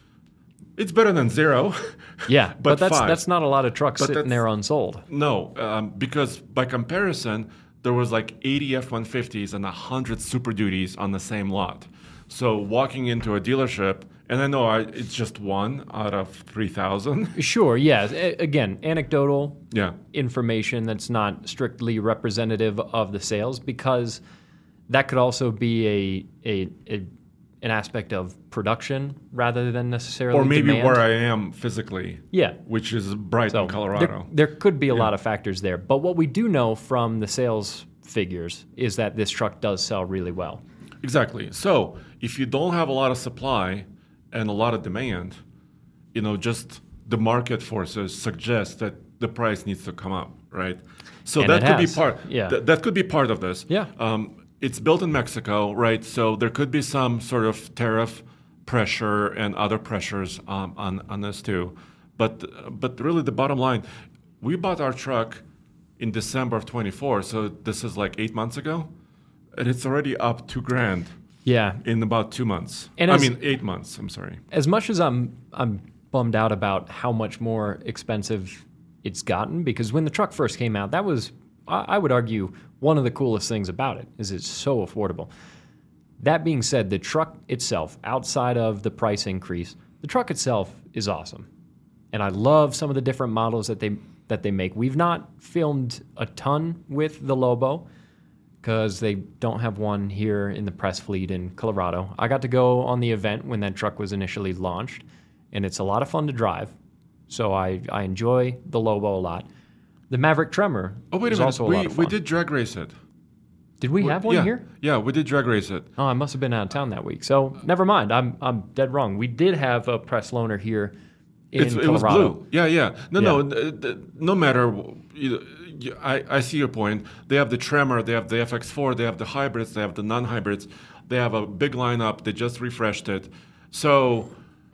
It's better than zero. Yeah, but, but that's five. that's not a lot of trucks But sitting that's- there unsold. No, um, because by comparison, there was like eighty F one fifties and one hundred Super Duties on the same lot. So walking into a dealership, and I know I, it's just one out of three thousand. Sure, yeah. A- Again, anecdotal Yeah. information that's not strictly representative of the sales, because that could also be a, a, a an aspect of production rather than necessarily Or maybe demand. where I am physically. Yeah. Which is Brighton, So Colorado. There, there could be a lot of factors there. But what we do know from the sales figures is that this truck does sell really well. Exactly. So if you don't have a lot of supply and a lot of demand, you know, just the market forces suggest that the price needs to come up, right? So And that it could has. be part. Yeah. th- that could be part of this. Yeah. Um, it's built in Mexico, right? So there could be some sort of tariff pressure and other pressures um, on on this too. But but really, the bottom line, we bought our truck in December of twenty-four, so this is like eight months ago, and it's already up two grand Yeah. in about two months. And I as- mean, eight months. I'm sorry. As much as I'm I'm bummed out about how much more expensive it's gotten, because when the truck first came out, that was, I I would argue, one of the coolest things about it is it's so affordable. That being said, the truck itself, outside of the price increase, the truck itself is awesome. And I love some of the different models that they that they make. We've not filmed a ton with the Lobo because they don't have one here in the press fleet in Colorado. I got to go on the event when that truck was initially launched, and it's a lot of fun to drive. So I, I enjoy the Lobo a lot. The Maverick Tremor. Oh, wait a was minute. also a We, lot of we fun. did drag race it. Did we We- have one yeah, here? Yeah, we did drag race it. Oh, I must have been out of town that week. So never mind. I'm I'm dead wrong. We did have a press loaner here in It's, it was Colorado. blue. Yeah, yeah. No, Yeah. no. th- th- No matter. You, you- I, I see your point. They have the Tremor. They have the F X four. They have the hybrids. They have the non-hybrids. They have a big lineup. They just refreshed it. So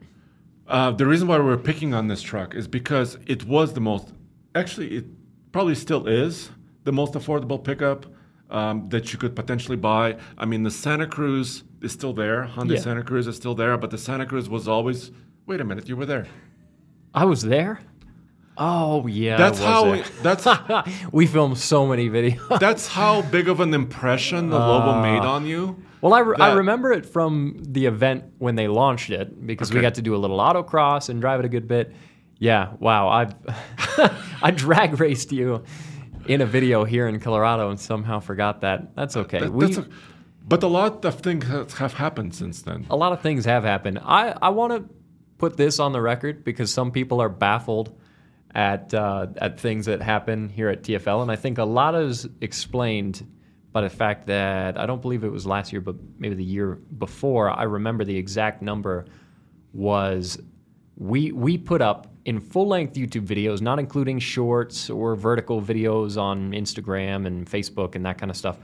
uh, the reason why we're picking on this truck is because it was the most. Actually, it probably still is the most affordable pickup um, that you could potentially buy. I mean, the Santa Cruz is still there. Hyundai Yeah. Santa Cruz is still there, but the Santa Cruz was always. Wait a minute, you were there. I was there. Oh yeah, That's I was how. there. We, that's we filmed so many videos. that's how big of an impression the logo made on you. Well, I, re- I That- remember it from the event when they launched it because we Okay. got to do a little autocross and drive it a good bit. Yeah, wow. I I drag raced you in a video here in Colorado and somehow forgot that. That's okay. That- we, that's a- but a lot of things have- have happened since then. a lot of things have happened. I, I want to put this on the record because some people are baffled at uh, at things that happen here at T F L, and I think a lot is explained by the fact that I don't believe it was last year, but maybe the year before. I remember the exact number was we we put up in full length YouTube videos, not including shorts or vertical videos on Instagram and Facebook and that kind of stuff.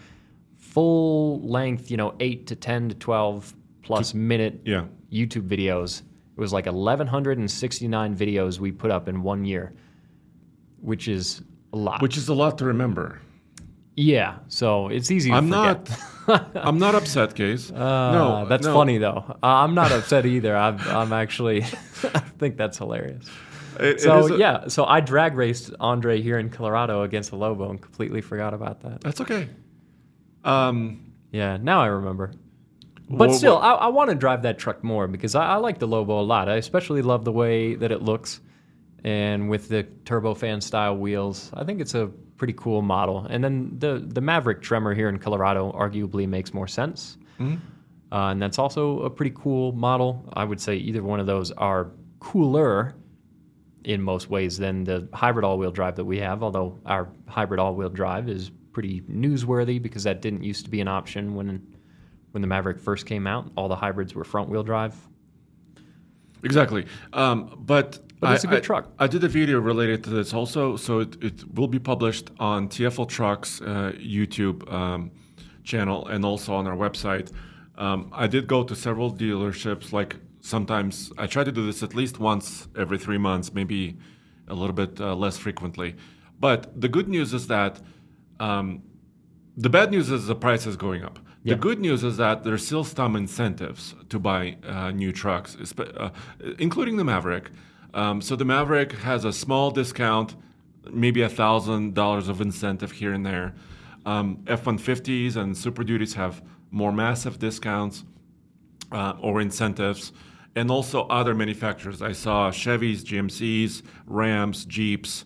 Full length, you know, eight to ten to twelve plus minute Yeah. YouTube videos. It was like eleven sixty-nine videos we put up in one year, which is a lot. Which is a lot to remember. yeah, so it's easy to I'm forget. not. I'm not upset, Case. Uh, no, that's no. funny though. Uh, I'm not upset either. I'm, I'm actually, I think that's hilarious. It- it So is a- yeah, so I drag raced Andre here in Colorado against the Lobo and completely forgot about that. that's okay. Um, Yeah, now I remember. But Well, still, what- I, I want to drive that truck more because I, I like the Lobo a lot. I especially love the way that it looks, and with the turbofan style wheels, I think it's a pretty cool model. And then the the Maverick Tremor here in Colorado arguably makes more sense, Mm-hmm. uh, and that's also a pretty cool model. I would say either one of those are cooler in most ways than the hybrid all-wheel drive that we have. Although our hybrid all-wheel drive is pretty newsworthy because that didn't used to be an option when. When the Maverick first came out, all the hybrids were front-wheel drive. exactly. Um, but But it's I- a good I- truck. I did a video related to this also, so it, it will be published on T F L Trucks uh, YouTube um, channel and also on our website. Um, I did go to several dealerships. Like sometimes I try to do this at least once every three months, maybe a little bit uh, less frequently. But the good news is that um, the bad news is the price is going up. Yeah. The good news is that there's still some incentives to buy uh, new trucks, espe- uh, including the Maverick. Um, so the Maverick has a small discount, maybe a thousand dollars of incentive here and there. Um, F one fifties and Super Duties have more massive discounts uh, or incentives, and also other manufacturers. I saw Chevys, G M Cs, Rams, Jeeps,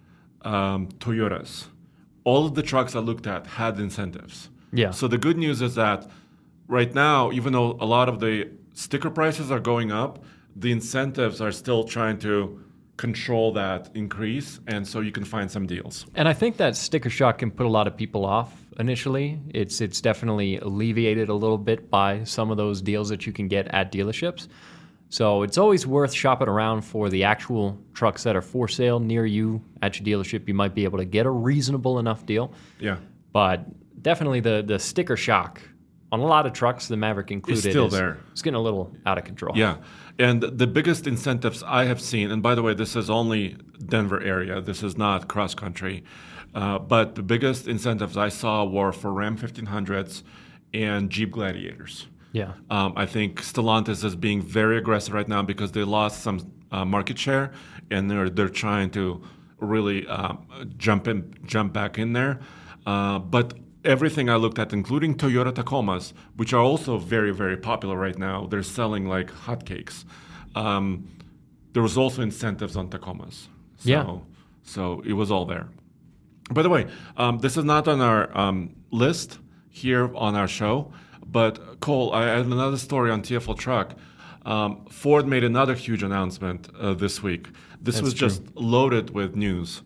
um, Toyotas. All of the trucks I looked at had incentives. Yeah. So the good news is that right now, even though a lot of the sticker prices are going up, the incentives are still trying to control that increase, and so you can find some deals. And I think that sticker shock can put a lot of people off initially. It's it's definitely alleviated a little bit by some of those deals that you can get at dealerships. So it's always worth shopping around for the actual trucks that are for sale near you at your dealership. You might be able to get a reasonable enough deal. Yeah. But definitely the the sticker shock on a lot of trucks, the Maverick included, still is, there. It's getting a little out of control. Yeah. And the biggest incentives I have seen, and by the way, this is only Denver area, this is not cross country, uh, but the biggest incentives I saw were for Ram fifteen hundreds and Jeep Gladiators. Yeah. Um, I think Stellantis is being very aggressive right now because they lost some uh, market share, and they're they're trying to really um, jump in, jump back in there. Uh, but everything I looked at, including Toyota Tacomas, which are also very very popular right now, they're selling like hotcakes. Um, there was also incentives on Tacomas. So, Yeah. So it was all there. By the way, um, this is not on our um, list here on our show. But Cole, I had another story on T F L Truck. Um, Ford made another huge announcement uh, this week. This That's was true. just loaded with news.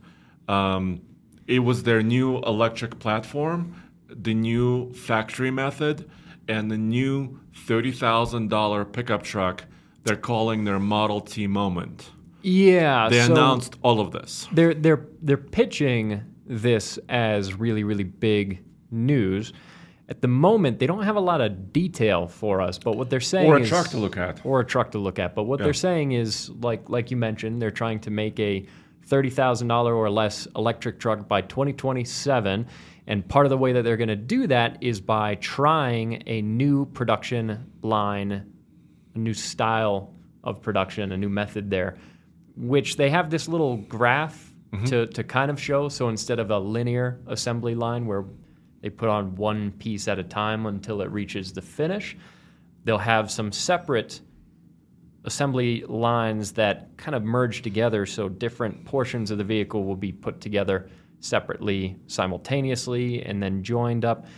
Um, it was their new electric platform, the new factory method, and the new thirty thousand dollars pickup truck they're calling their Model T Moment. Yeah, They so announced all of this. They're they're they're pitching this as really really big news. At the moment, they don't have a lot of detail for us, but what they're saying Or a is, truck to look at. or a truck to look at. But what Yeah. they're saying is, like like you mentioned, they're trying to make a thirty thousand dollars or less electric truck by twenty twenty-seven. And part of the way that they're going to do that is by trying a new production line, a new style of production, a new method there, which they have this little graph to, to kind of show. So instead of a linear assembly line where they put on one piece at a time until it reaches the finish, they'll have some separate assembly lines that kind of merge together, so different portions of the vehicle will be put together separately, simultaneously, and then joined up.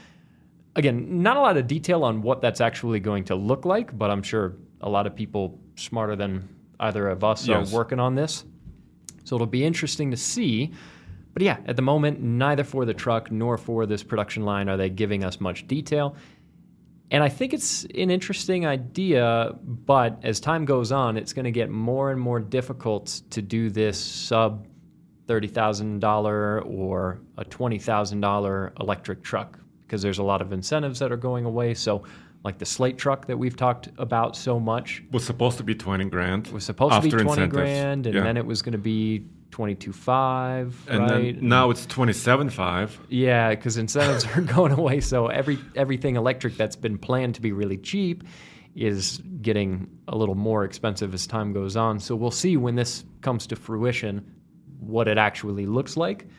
Again, not a lot of detail on what that's actually going to look like, but I'm sure a lot of people smarter than either of us Yes. are working on this. So it'll be interesting to see. But yeah, at the moment, neither for the truck nor for this production line are they giving us much detail. And I think it's an interesting idea, but as time goes on, it's going to get more and more difficult to do this sub thirty thousand dollars or a twenty thousand dollars electric truck because there's a lot of incentives that are going away. So like the Slate truck that we've talked about so much Was supposed to be twenty grand. was supposed to be after twenty incentives. grand, and Yeah. then it was going to be twenty-two five, And right? then now it's twenty-seven five. Yeah, because incentives are going away. So every everything electric that's been planned to be really cheap is getting a little more expensive as time goes on. So we'll see when this comes to fruition what it actually looks like.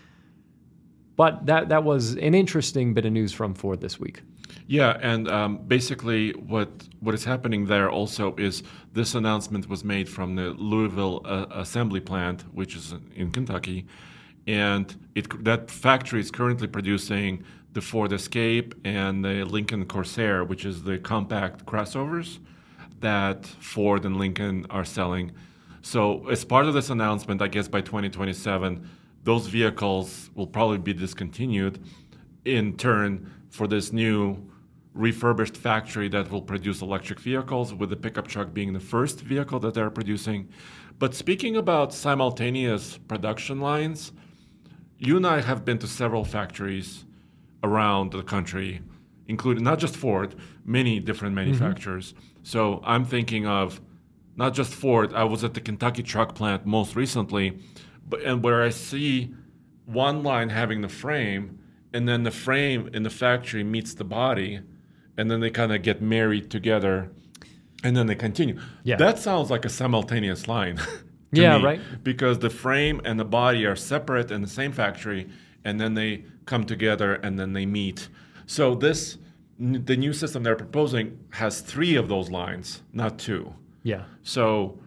But that that was an interesting bit of news from Ford this week. Yeah, and um, basically what what is happening there also is this announcement was made from the Louisville uh, assembly plant, which is in Kentucky, and it that factory is currently producing the Ford Escape and the Lincoln Corsair, which is the compact crossovers that Ford and Lincoln are selling. So as part of this announcement, I guess by twenty twenty-seven, those vehicles will probably be discontinued. In turn, for this new refurbished factory that will produce electric vehicles, with the pickup truck being the first vehicle that they're producing. But speaking about simultaneous production lines, you and I have been to several factories around the country, including not just Ford, many different manufacturers. So I'm thinking of not just Ford. I was at the Kentucky truck plant most recently, but and where I see one line having the frame, and then the frame in the factory meets the body, and then they kind of get married together, and then they continue. Yeah. That sounds like a simultaneous line. to Yeah, me, right. Because the frame and the body are separate in the same factory, and then they come together and then they meet. So this, n- the new system they're proposing has three of those lines, not two. Yeah. So,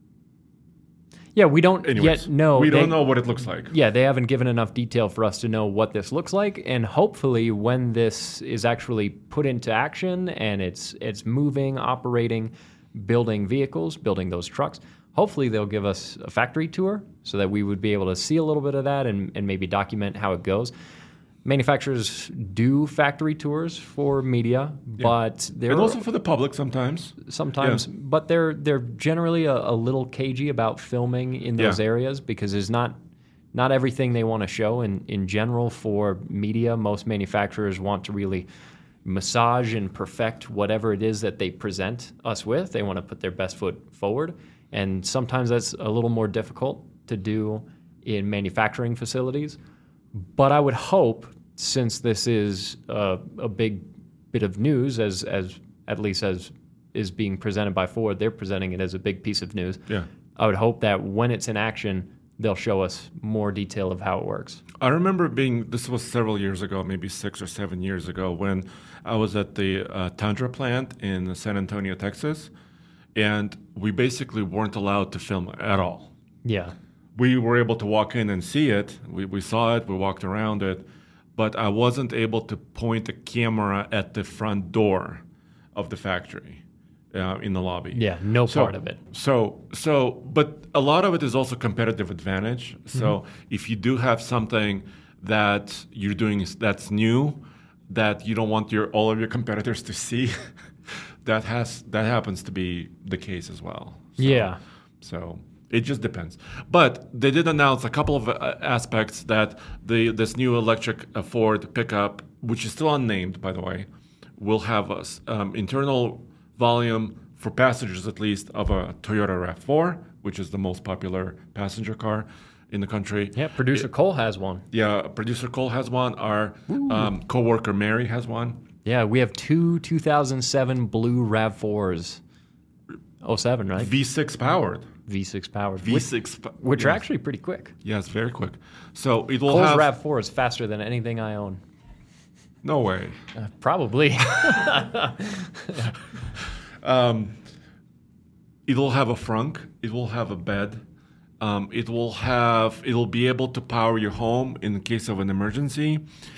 Yeah, we don't anyways, yet know. we They- don't know what it looks like. Yeah, they haven't given enough detail for us to know what this looks like, and hopefully, when this is actually put into action and it's it's moving, operating, building vehicles, building those trucks, hopefully they'll give us a factory tour so that we would be able to see a little bit of that and, and maybe document how it goes. Manufacturers do factory tours for media, but they're And also for the public sometimes. sometimes, Yeah. but they're they're generally a, a little cagey about filming in those Yeah. areas because there's not not everything they want to show. And in general, for media, most manufacturers want to really massage and perfect whatever it is that they present us with. They want to put their best foot forward, and sometimes that's a little more difficult to do in manufacturing facilities. But I would hope, since this is a, a big bit of news, as as at least as is being presented by Ford, they're presenting it as a big piece of news. Yeah. I would hope that when it's in action, they'll show us more detail of how it works. I remember being, this was several years ago, maybe six or seven years ago, when I was at the uh, Tundra plant in San Antonio, Texas, and we basically weren't allowed to film at all. Yeah. We were able to walk in and see it. We, we saw it, we walked around it, but I wasn't able to point a camera at the front door of the factory. uh, in the lobby. Yeah, no So- part of it. So, so, but a lot of it is also competitive advantage. So, Mm-hmm. if you do have something that you're doing is- that's new, that you don't want your all of your competitors to see, that has that happens to be the case as well. So, Yeah. So it just depends. But they did announce a couple of uh, aspects that the this new electric uh, Ford pickup, which is still unnamed, by the way, will have a s- um, internal volume for passengers at least of a Toyota RAV four, which is the most popular passenger car in the country. Yeah, producer Cole has one. Yeah, producer Cole has one. Our um, coworker Mary has one. Yeah, we have two two thousand seven blue RAV fours. oh seven, right? V six powered. V six powered. V which, six, po- which are yes. actually pretty quick. Yes, very quick. So it will Cole's have RAV four is faster than anything I own. no way. Uh, probably. It will have a frunk. It will have a bed. Um, it will have. It will be able to power your home in case of an emergency.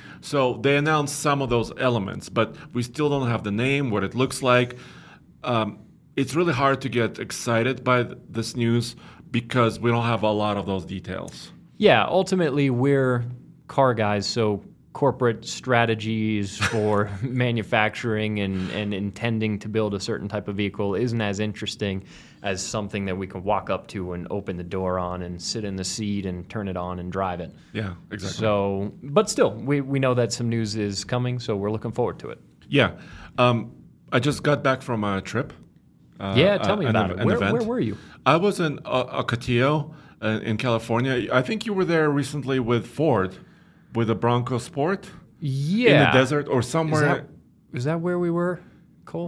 So they announced some of those elements, but we still don't have the name, what it looks like. Um, it's really hard to get excited by th- this news because we don't have a lot of those details. Yeah, ultimately, we're car guys, so corporate strategies for manufacturing and, and intending to build a certain type of vehicle isn't as interesting as something that we can walk up to and open the door on and sit in the seat and turn it on and drive it. Yeah, exactly. So, but still, we, we know that some news is coming, so we're looking forward to it. Yeah, um, I just got back from a trip. Uh, Yeah, tell uh, me an about ev- it. an Where, event. where were you? I was in uh, Ocotillo uh, in California. I think you were there recently with Ford, with the Bronco Sport Yeah. in the desert or Is somewhere. that, is that where we were, Cole?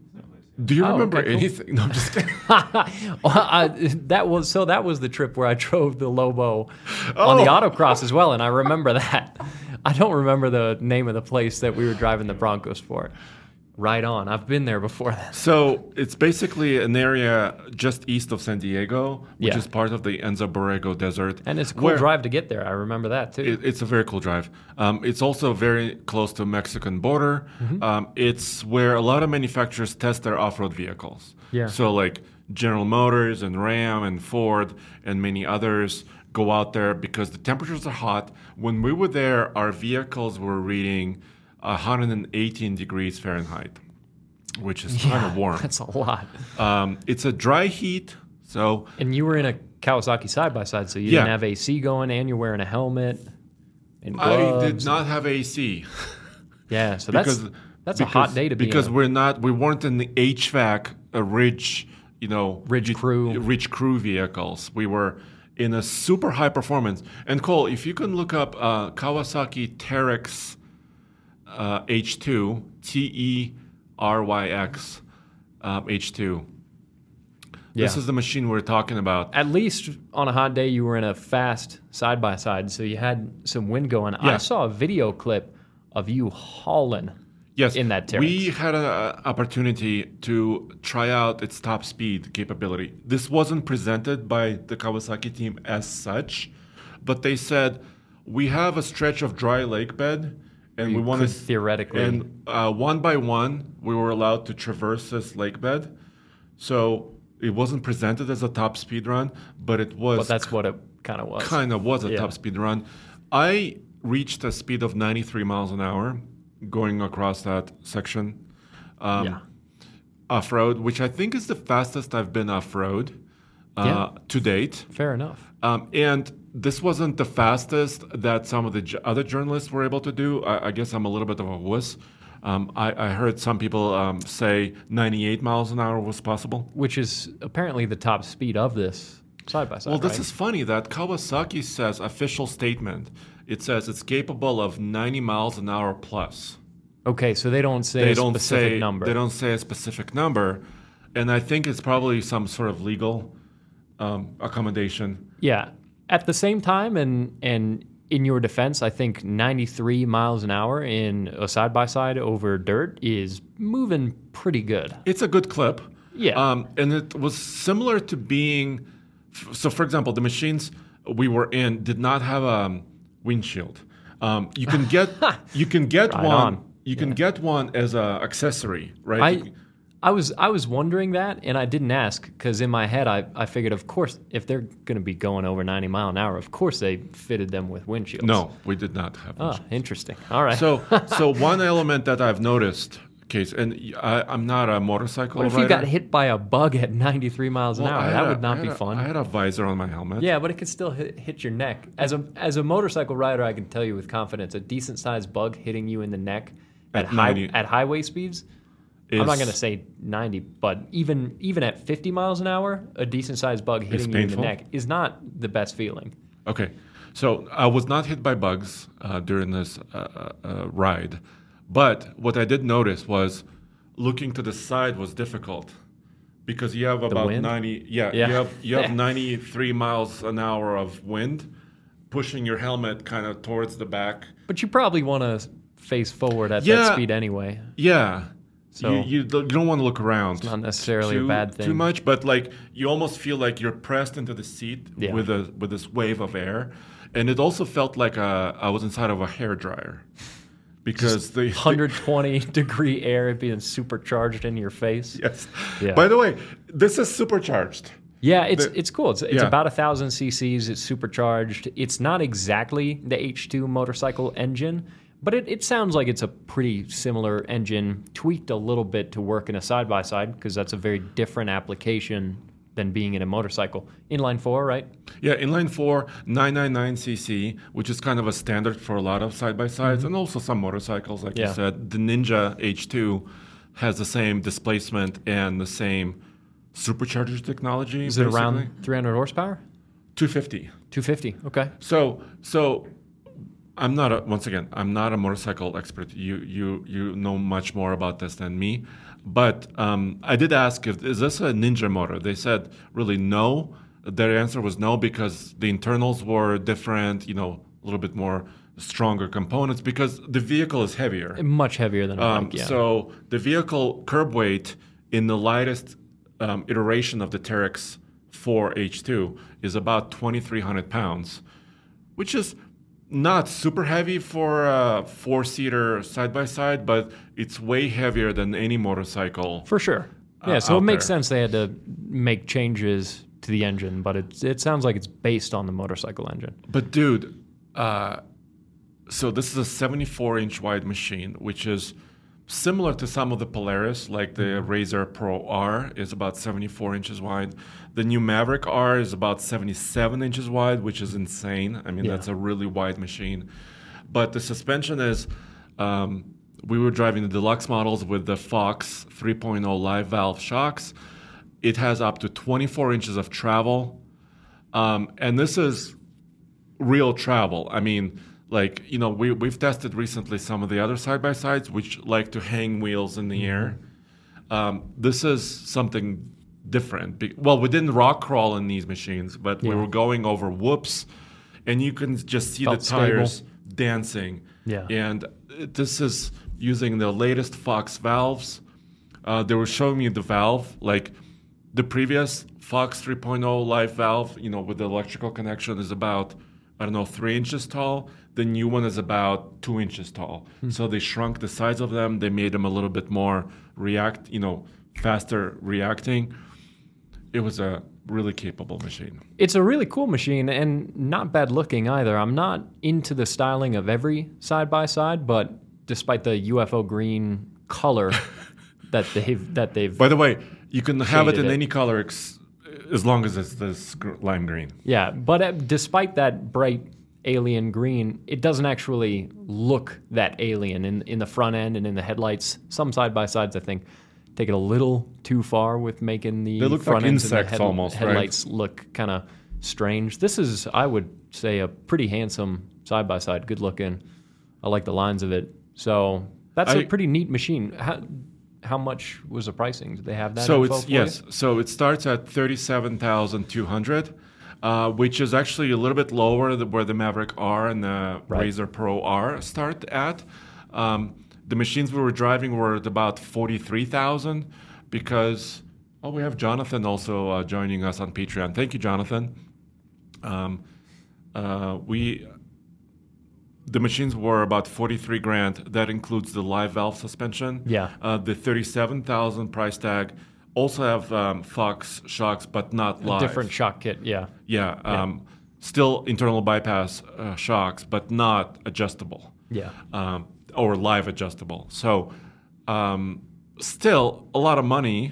Do you Oh, remember okay, cool. anything? No, I'm just kidding. Well, I, that was so. That was the trip where I drove the Lobo on the Oh. autocross as well, and I remember that. I don't remember the name of the place that we were driving the Broncos for. Right on. I've been there before then. So it's basically an area just east of San Diego, which Yeah. is part of the Enzo Borrego Desert. And it's a cool where- drive to get there. I remember that too. It, it's a very cool drive. Um, it's also very close to Mexican border. Mm-hmm. Um, it's where a lot of manufacturers test their off-road vehicles. Yeah. So like General Motors and Ram and Ford and many others go out there because the temperatures are hot. When we were there, our vehicles were reading one hundred eighteen degrees Fahrenheit, which is kind of warm. That's a lot. Um, it's a dry heat, so And you were in a Kawasaki side by side, so you Yeah. didn't have A C going, and you're wearing a helmet and gloves. I did not have A C. Yeah, so that's because that's a hot because- day to be because in. we're not we weren't in the H V A C a rich you know Ridge u- Crew. rich crew vehicles. We were in a super high performance. And Cole, if you can look up uh, Kawasaki Teryx uh, H two T E R Y X um, H two. This Yeah. is the machine we're talking about. At least on a hot day, you were in a fast side by side, so you had some wind going. I Yeah. saw a video clip of you hauling. Yes, in that Teryx. we had an opportunity to try out its top speed capability. This wasn't presented by the Kawasaki team as such, but they said we have a stretch of dry lake bed, and You we want could to theoretically- And uh, one by one, we were allowed to traverse this lake bed. So it wasn't presented as a top speed run, but it was But that's what it kind of was. kind of was a Yeah. top speed run. I reached a speed of ninety-three miles an hour going across that section um, Yeah. off road, which I think is the fastest I've been off road uh, Yeah. to date. Fair enough. Um, and this wasn't the fastest that some of the j- other journalists were able to do. I, I guess I'm a little bit of a wuss. Um, I, I heard some people um, say ninety-eight miles an hour was possible. Which is apparently the top speed of this side by side. Well, this right? is funny that Kawasaki says, official statement, it says it's capable of ninety miles an hour plus. Okay, so they don't say They a don't specific say number. They don't say a specific number, and I think it's probably some sort of legal um, accommodation. Yeah. At the same time, and and in your defense, I think ninety-three miles an hour in a side by side over dirt is moving pretty good. It's a good clip. Yeah. Um, and it was similar to being. f- So, for example, the machines we were in did not have a windshield. Um, you can get you can get Right one. on. You can get one as a accessory, right? I You can- I was I was wondering that, and I didn't ask because in my head I, I figured, of course, if they're going to be going over ninety mile an hour, of course they fitted them with windshields. No, we did not have. Oh, interesting. All right. So, so one element that I've noticed, Case, and I, I'm not a motorcycle what if rider. you got hit by a bug at ninety-three miles an Well, I hour? had That a- would not I be had a- fun. I had a visor on my helmet. Yeah, but it could still hit, hit your neck. As a as a motorcycle rider, I can tell you with confidence, a decent sized bug hitting you in the neck at, At high, ninety at highway speeds. I'm not Is- going to say ninety, but even even at fifty miles an hour, a decent sized bug hitting you in the painful? neck is not the best feeling. Okay, so I was not hit by bugs uh, during this uh, uh, uh, ride, but what I did notice was looking to the side was difficult because you have about wind? ninety. Yeah, Yeah. you have you have ninety-three miles an hour of wind, pushing your helmet kind of towards the back. But you probably want to face forward at Yeah. that speed anyway. Yeah. So- you, you don't you don't want to look around. not necessarily too, a bad thing. Too much, but like you almost feel like you're pressed into the seat Yeah. with a with this wave of air, and it also felt like uh, I was inside of a hair dryer because the one hundred twenty degree air being supercharged in your face. yes. Yeah. By the way, this is supercharged. Yeah, it's The- it's cool. It's, it's yeah. about a thousand cc's. It's supercharged. It's not exactly the H two motorcycle engine, but it, it sounds like it's a pretty similar engine, tweaked a little bit to work in a side by side because that's a very different application than being in a motorcycle. Inline four, right? Yeah, inline four, nine ninety-nine c c, which is kind of a standard for a lot of side by sides and also some motorcycles, like Mm-hmm. Yeah. you said. The Ninja H two has the same displacement and the same supercharger technology. Is it basically. around three hundred horsepower? two fifty? two fifty. Okay. So, so I'm not a, once again, I'm not a motorcycle expert. You, you, you know much more about this than me. But um, I did ask if is this a Ninja motor. They said really no. Their answer was no because the internals were different. You know, a little bit more stronger components because the vehicle is heavier. Much heavier than a Um, bike, yeah. So the vehicle curb weight in the lightest um, iteration of the Terex four H two is about twenty-three hundred pounds, which is not super heavy for a four-seater side-by-side, but it's way heavier than any motorcycle. For sure. Yeah, uh, so it out makes there. sense they had to make changes to the engine, but it, it sounds like it's based on the motorcycle engine. But dude, uh, so this is a seventy-four inch wide machine, which is similar to some of the Polaris, like the Razor Pro R is about seventy-four inches wide. The new Maverick R is about seventy-seven inches wide, which is insane. I mean, Yeah. that's a really wide machine. But the suspension is, um, we were driving the deluxe models with the Fox three point oh live valve shocks. It has up to twenty-four inches of travel. Um, and this is real travel. I mean, like, you know, we, we've tested recently some of the other side-by-sides, which like to hang wheels in the air. Um, this is something different. Be- well, we didn't rock crawl in these machines, but we Yeah. were going over whoops, and you can just see Felt the stable. tires dancing. Yeah. And uh, this is using the latest Fox valves. Uh, they were showing me the valve, like the previous Fox three point oh live valve, you know, with the electrical connection is about, I don't know, three inches tall. The new one is about two inches tall. So they shrunk the size of them. They made them a little bit more react, you know, faster reacting. It was a really capable machine. It's a really cool machine and not bad looking either. I'm not into the styling of every side by side, but despite the U F O green color that they've that they've By the way, you can have it Shaded in it. any color ex- as long as it's this gr- lime green. yeah, but uh, despite that bright alien green, it doesn't actually look that alien in in the front end and in the headlights. Some side by sides, I think, take it a little too far with making the They look front like ends and the insects almost, right? headlights look kind of strange. This is, I would say, a pretty handsome side by side, good looking. I like the lines of it. So that's a I- pretty neat machine. How, how much was the pricing? Did they have that? So info it's for you? yes. So it starts at thirty-seven thousand two hundred, uh, which is actually a little bit lower than where the Maverick R and the Right. Razor Pro R start at. Um, the machines we were driving were at about forty-three thousand because oh, we have Jonathan also uh, joining us on Patreon. Thank you, Jonathan. Um, uh, we the machines were about forty-three grand. That includes the live valve suspension. Yeah. Uh, the thirty-seven thousand price tag also have um, Fox shocks, but not A live. different shock kit, yeah. Yeah. Um, Still internal bypass uh, shocks, but not adjustable. Yeah. Um, or live adjustable. So um, still a lot of money.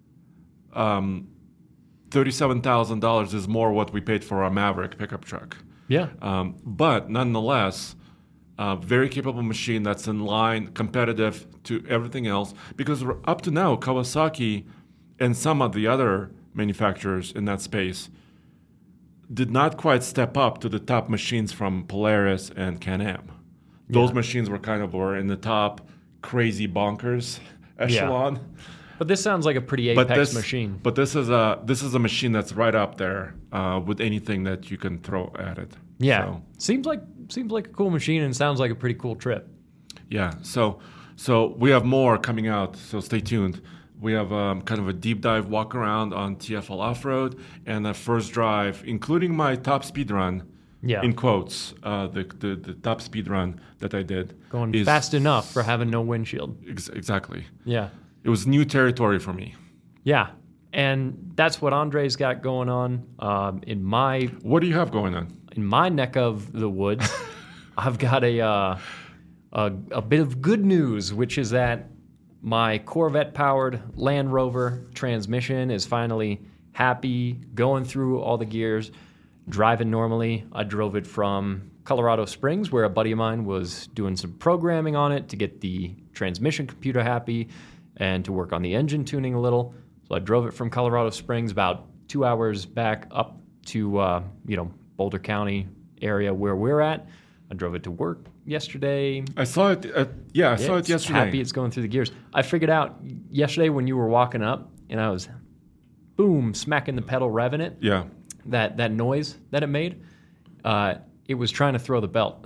Um, thirty-seven thousand dollars is more what we paid for our Maverick pickup truck. Yeah. Um, but nonetheless, a very capable machine that's in line, competitive to everything else. Because up to now, Kawasaki and some of the other manufacturers in that space did not quite step up to the top machines from Polaris and Can-Am. Those Yeah. machines were kind of were in the top crazy bonkers echelon. But this sounds like a pretty But apex this, machine. but this is a this is a machine that's right up there uh, with anything that you can throw at it. Yeah. So, Seems like seems like a cool machine and sounds like a pretty cool trip. yeah. So so we have more coming out. So stay tuned. We have um, kind of a deep dive walk around on T F L off road and a first drive, including my top speed run. Yeah. In quotes, uh, the, the the top speed run that I did. Going is- fast enough for having no windshield. Ex- exactly. Yeah. It was new territory for me. Yeah. And that's what Andre's got going on. Um, in my What do you have going on? in my neck of the woods, I've got a, uh, a a bit of good news, which is that my Corvette-powered Land Rover transmission is finally happy, going through all the gears, driving normally. I drove it from Colorado Springs, where a buddy of mine was doing some programming on it to get the transmission computer happy and to work on the engine tuning a little. So I drove it from Colorado Springs about two hours back up to, uh, you know, Boulder County area where we're at. I drove it to work yesterday. I saw it. Uh, yeah, I saw It's it yesterday. Happy it's going through the gears. I figured out yesterday when you were walking up and I was, boom, smacking the pedal, revving it. Yeah. That that noise that it made, uh, it was trying to throw the belt.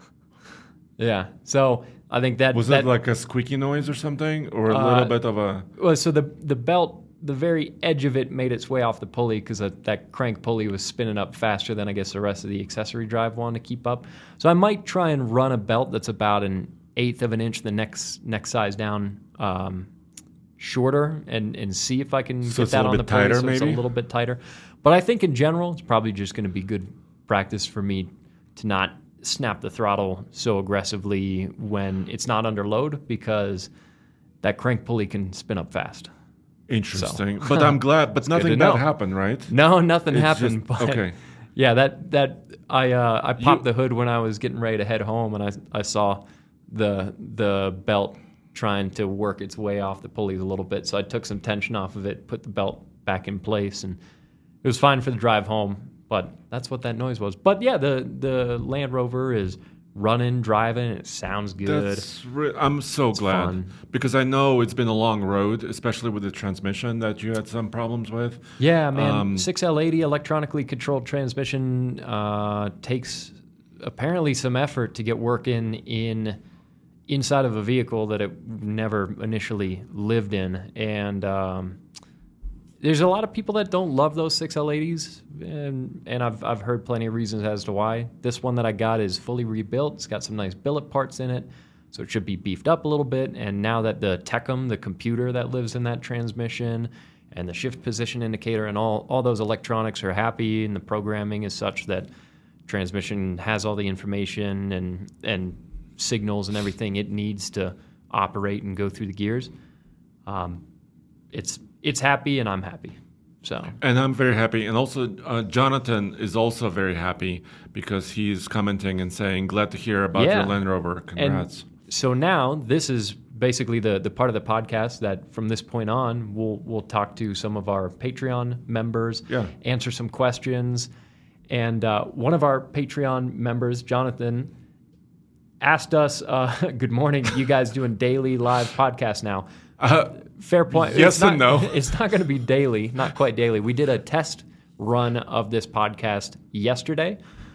yeah. So I think that Was that, it like a squeaky noise or something, or a Uh, little bit of a? Well, so the the belt, the very edge of it made its way off the pulley because that crank pulley was spinning up faster than I guess the rest of the accessory drive wanted to keep up. So I might try and run a belt that's about an eighth of an inch the next next size down um, shorter and and see if I can So get it's a that little on the bit pulley tighter, so it's a maybe? little bit tighter. But I think in general it's probably just going to be good practice for me to not snap the throttle so aggressively when it's not under load because that crank pulley can spin up fast. Interesting. But I'm glad. But good nothing to bad know. happened, right? No, nothing It's happened. just- but okay. Yeah, that that I uh, I popped You- the hood when I was getting ready to head home, and I I saw the the belt trying to work its way off the pulleys a little bit. So I took some tension off of it, put the belt back in place, and it was fine for the drive home. But that's what that noise was. But yeah, the the Land Rover is running, driving. It sounds good. That's re- I'm so glad fun. because I know it's been a long road, especially with the transmission that you had some problems with. Yeah, man. Um, six L eighty electronically controlled transmission uh, takes apparently some effort to get working in inside of a vehicle that it never initially lived in, and um, there's a lot of people that don't love those six L eighties, and and I've I've heard plenty of reasons as to why. This one that I got is fully rebuilt. It's got some nice billet parts in it, so it should be beefed up a little bit. And now that the Tecum, the computer that lives in that transmission, and the shift position indicator and all all those electronics are happy, and the programming is such that transmission has all the information and and signals and everything it needs to operate and go through the gears. Um, it's it's happy and I'm happy. So And I'm very happy. And also, uh, Jonathan is also very happy because he's commenting and saying, glad to hear about Yeah. your Land Rover. Congrats. And so now this is basically the the part of the podcast that from this point on we'll we'll talk to some of our Patreon members, Yeah. answer some questions, and uh, one of our Patreon members, Jonathan, asked us, uh, "Good morning, you guys doing daily live podcast now?" Uh, Fair point. yes It's not- and no. It's not going to be daily, not quite daily. We did a test run of this podcast yesterday,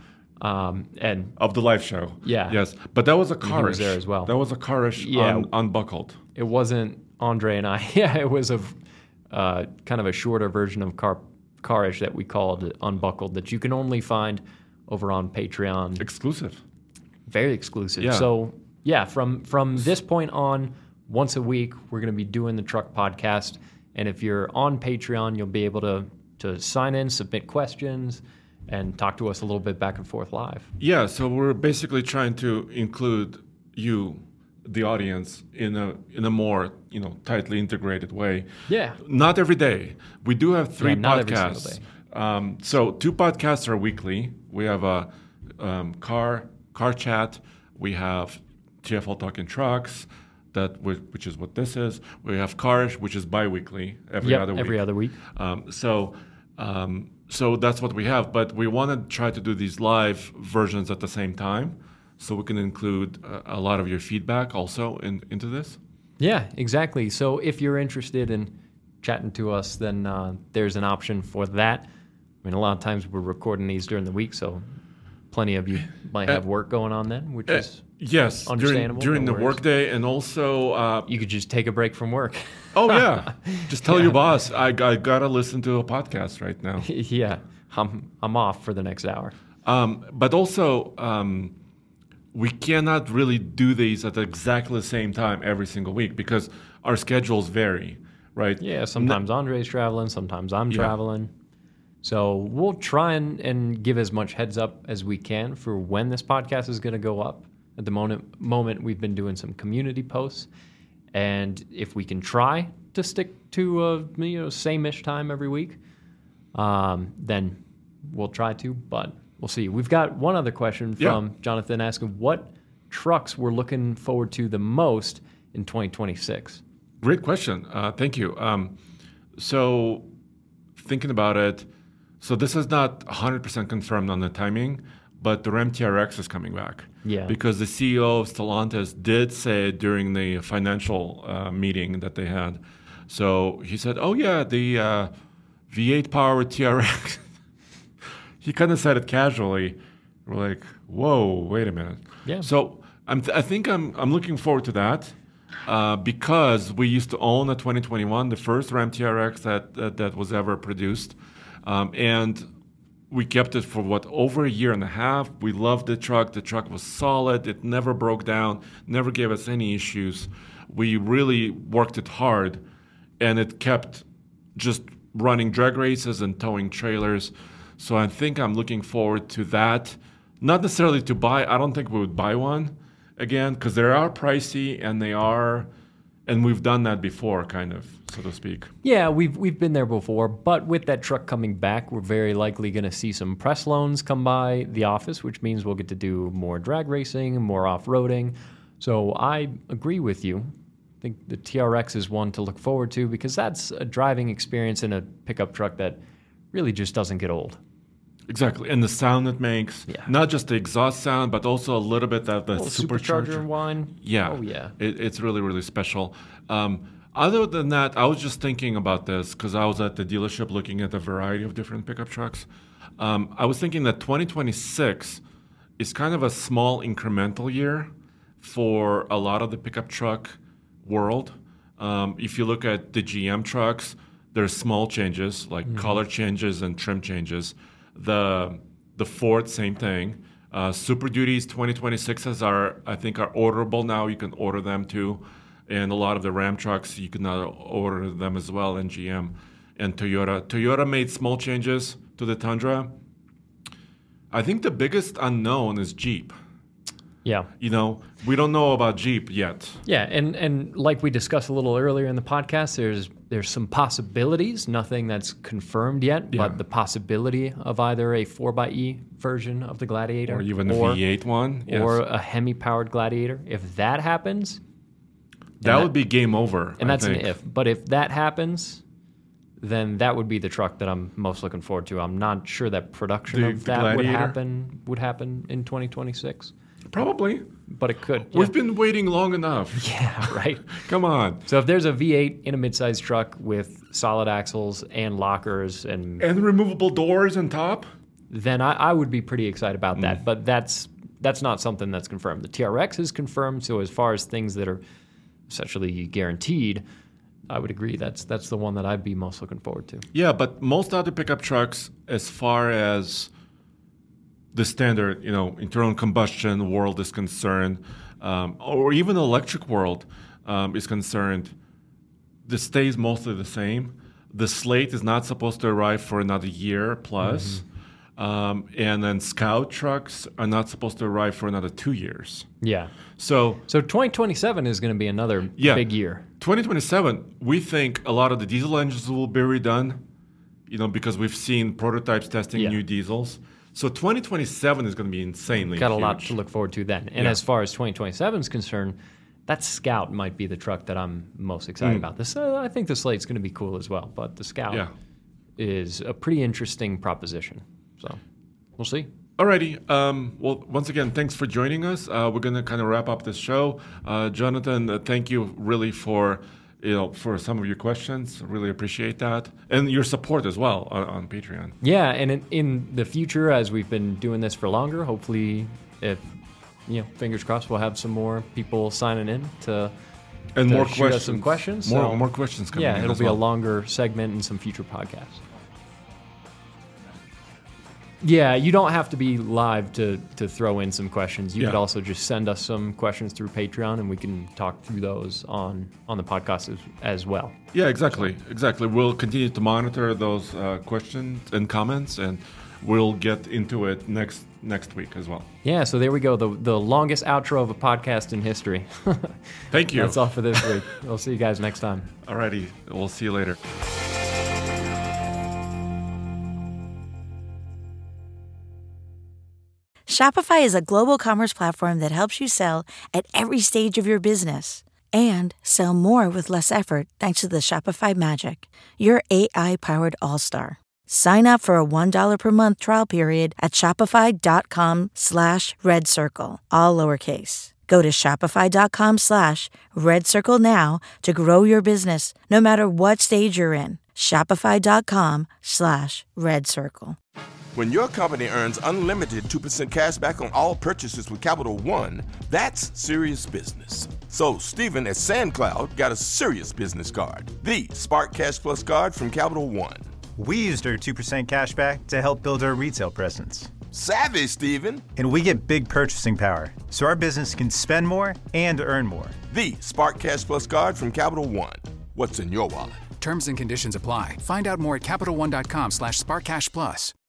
um, and of the live show. Yeah. Yes. But that was a he carish. was there as well. That was a carish Yeah. un- unbuckled. it wasn't Andre and I. Yeah, it was a uh, kind of a shorter version of car carish that we called Unbuckled that you can only find over on Patreon. Exclusive. Very exclusive. Yeah. So yeah, from from this point on, once a week, we're going to be doing the Truck Podcast. And if you're on Patreon, you'll be able to to sign in, submit questions, and talk to us a little bit back and forth live. Yeah, so we're basically trying to include you, the audience, in a in a more you know tightly integrated way. Yeah. Not every day. We do have three Yeah, not every podcasts. single day. Um, so two podcasts are weekly. We have a um, car car chat. We have T F L Talking Trucks, that w- which is what this is. We have Cars, which is bi-weekly, every Yep, other week. every other week. Um, so, um, so that's what we have. But we want to try to do these live versions at the same time, so we can include a, a lot of your feedback also in, into this. Yeah, exactly. So if you're interested in chatting to us, then uh, there's an option for that. I mean, a lot of times we're recording these during the week, so plenty of you might have work going on then, which is Yes, during, understandable. during No the worries. workday, and also, uh, You could just take a break from work. oh yeah, just tell Yeah. your boss I, I gotta listen to a podcast right now. Yeah, I'm I'm off for the next hour. Um, but also, um, we cannot really do these at exactly the same time every single week because our schedules vary, right? Yeah, sometimes Andre's traveling, sometimes I'm Yeah. traveling. So we'll try and, and give as much heads up as we can for when this podcast is going to go up. At the moment, moment, we've been doing some community posts, and if we can try to stick to a you know same-ish time every week, um, then we'll try to. But we'll see. We've got one other question Yeah. from Jonathan asking what trucks we're looking forward to the most in twenty twenty-six. Great question. Uh, thank you. Um, so, thinking about it, so this is not one hundred percent confirmed on the timing, but the Ram T R X is coming back. Yeah. Because the C E O of Stellantis did say during the financial uh, meeting that they had, so he said, "Oh yeah, the uh, V eight powered T R X." He kind of said it casually. We're like, "Whoa, wait a minute." Yeah. So I'm th- I think I'm I'm looking forward to that. Uh, because we used to own a twenty twenty-one, the first Ram T R X that that, that was ever produced, um, and we kept it for what over a year and a half. We loved the truck. The truck was solid. It never broke down. Never gave us any issues. We really worked it hard, and it kept just running drag races and towing trailers. So I think I'm looking forward to that. Not necessarily to buy. I don't think we would buy one again, because they are pricey and they are, and we've done that before, kind of, so to speak. Yeah, we've we've been there before, but with that truck coming back, we're very likely going to see some press loans come by the office, which means we'll get to do more drag racing, more off-roading. So I agree with you. I think the T R X is one to look forward to because that's a driving experience in a pickup truck that really just doesn't get old. Exactly, and the sound it makes, Yeah. not just the exhaust sound, but also a little bit of the Little supercharger. supercharger whine. Yeah. Oh, yeah. It, it's really, really special. Um, other than that, I was just thinking about this because I was at the dealership looking at a variety of different pickup trucks. Um, I was thinking that twenty twenty-six is kind of a small incremental year for a lot of the pickup truck world. Um, if you look at the G M trucks, there's small changes like Mm-hmm. color changes and trim changes. The the Ford, same thing. Uh, Super Duties twenty twenty-sixes are, I think, are orderable now. You can order them too. And a lot of the Ram trucks, you can now order them as well in G M. And Toyota. Toyota made small changes to the Tundra. I think the biggest unknown is Jeep. Yeah. You know, we don't know about Jeep yet. Yeah, and, and like we discussed a little earlier in the podcast, there's there's some possibilities, nothing that's confirmed yet, Yeah. but the possibility of either a four by E version of the Gladiator Or even a V eight one. Yes. or a Hemi-powered Gladiator. If that happens, that that- would be game over. and I that's think. an if, but if that happens, then that would be the truck that I'm most looking forward to. I'm not sure that production The- of the that would Gladiator? happen would happen in twenty twenty-six, Probably. but it could. We've yeah. been waiting long enough. yeah, right. Come on. So if there's a V eight in a midsize truck with solid axles and lockers, and And removable doors on top. then I, I would be pretty excited about Mm. that. But that's that's not something that's confirmed. The T R X is confirmed. So as far as things that are essentially guaranteed, I would agree that's that's the one that I'd be most looking forward to. Yeah, but most other pickup trucks, as far as the standard, you know, internal combustion world is concerned, um, or even the electric world um, is concerned, this stays mostly the same. The Slate is not supposed to arrive for another year plus. Mm-hmm. Um, and then Scout trucks are not supposed to arrive for another two years. Yeah. So so twenty twenty-seven is going to be another yeah, big year. twenty twenty-seven, we think a lot of the diesel engines will be redone, you know, because we've seen prototypes testing yeah. new diesels. So twenty twenty-seven is going to be insanely Got a huge. lot to look forward to then. And yeah. as far as twenty twenty-seven is concerned, that Scout might be the truck that I'm most excited mm. about. This, uh, I think the Slate's going to be cool as well, but the Scout yeah. is a pretty interesting proposition. So we'll see. Alrighty. Um, well, once again, thanks for joining us. Uh, we're going to kind of wrap up this show. Uh, Jonathan, uh, thank you really for you know for some of your questions. Really appreciate that, and your support as well on, on Patreon. Yeah, and in, in the future, as we've been doing this for longer, hopefully, if you know, fingers crossed, we'll have some more people signing in to and to more shoot questions. us some questions. More so, more questions coming. Yeah, in it'll as be well. a longer segment in some future podcasts. Yeah, you don't have to be live to, to throw in some questions. You yeah. could also just send us some questions through Patreon, and we can talk through those on, on the podcast as, as well. Yeah, exactly, exactly. We'll continue to monitor those uh, questions and comments, and we'll get into it next next week as well. Yeah, so there we go. The the longest outro of a podcast in history. Thank you. That's all for this week. We'll see you guys next time. Alrighty, we'll see you later. Shopify is a global commerce platform that helps you sell at every stage of your business and sell more with less effort thanks to the Shopify Magic, your A I-powered all-star. Sign up for a one dollar per month trial period at shopify.com slash red circle, all lowercase. Go to shopify.com slash red circle now to grow your business no matter what stage you're in. Shopify.com slash red circle. When your company earns unlimited two percent cash back on all purchases with Capital One, that's serious business. So Stephen at SandCloud got a serious business card, the Spark Cash Plus card from Capital One. We used our two percent cash back to help build our retail presence. Savvy, Stephen. And we get big purchasing power, so our business can spend more and earn more. The Spark Cash Plus card from Capital One. What's in your wallet? Terms and conditions apply. Find out more at CapitalOne.com slash SparkCashPlus.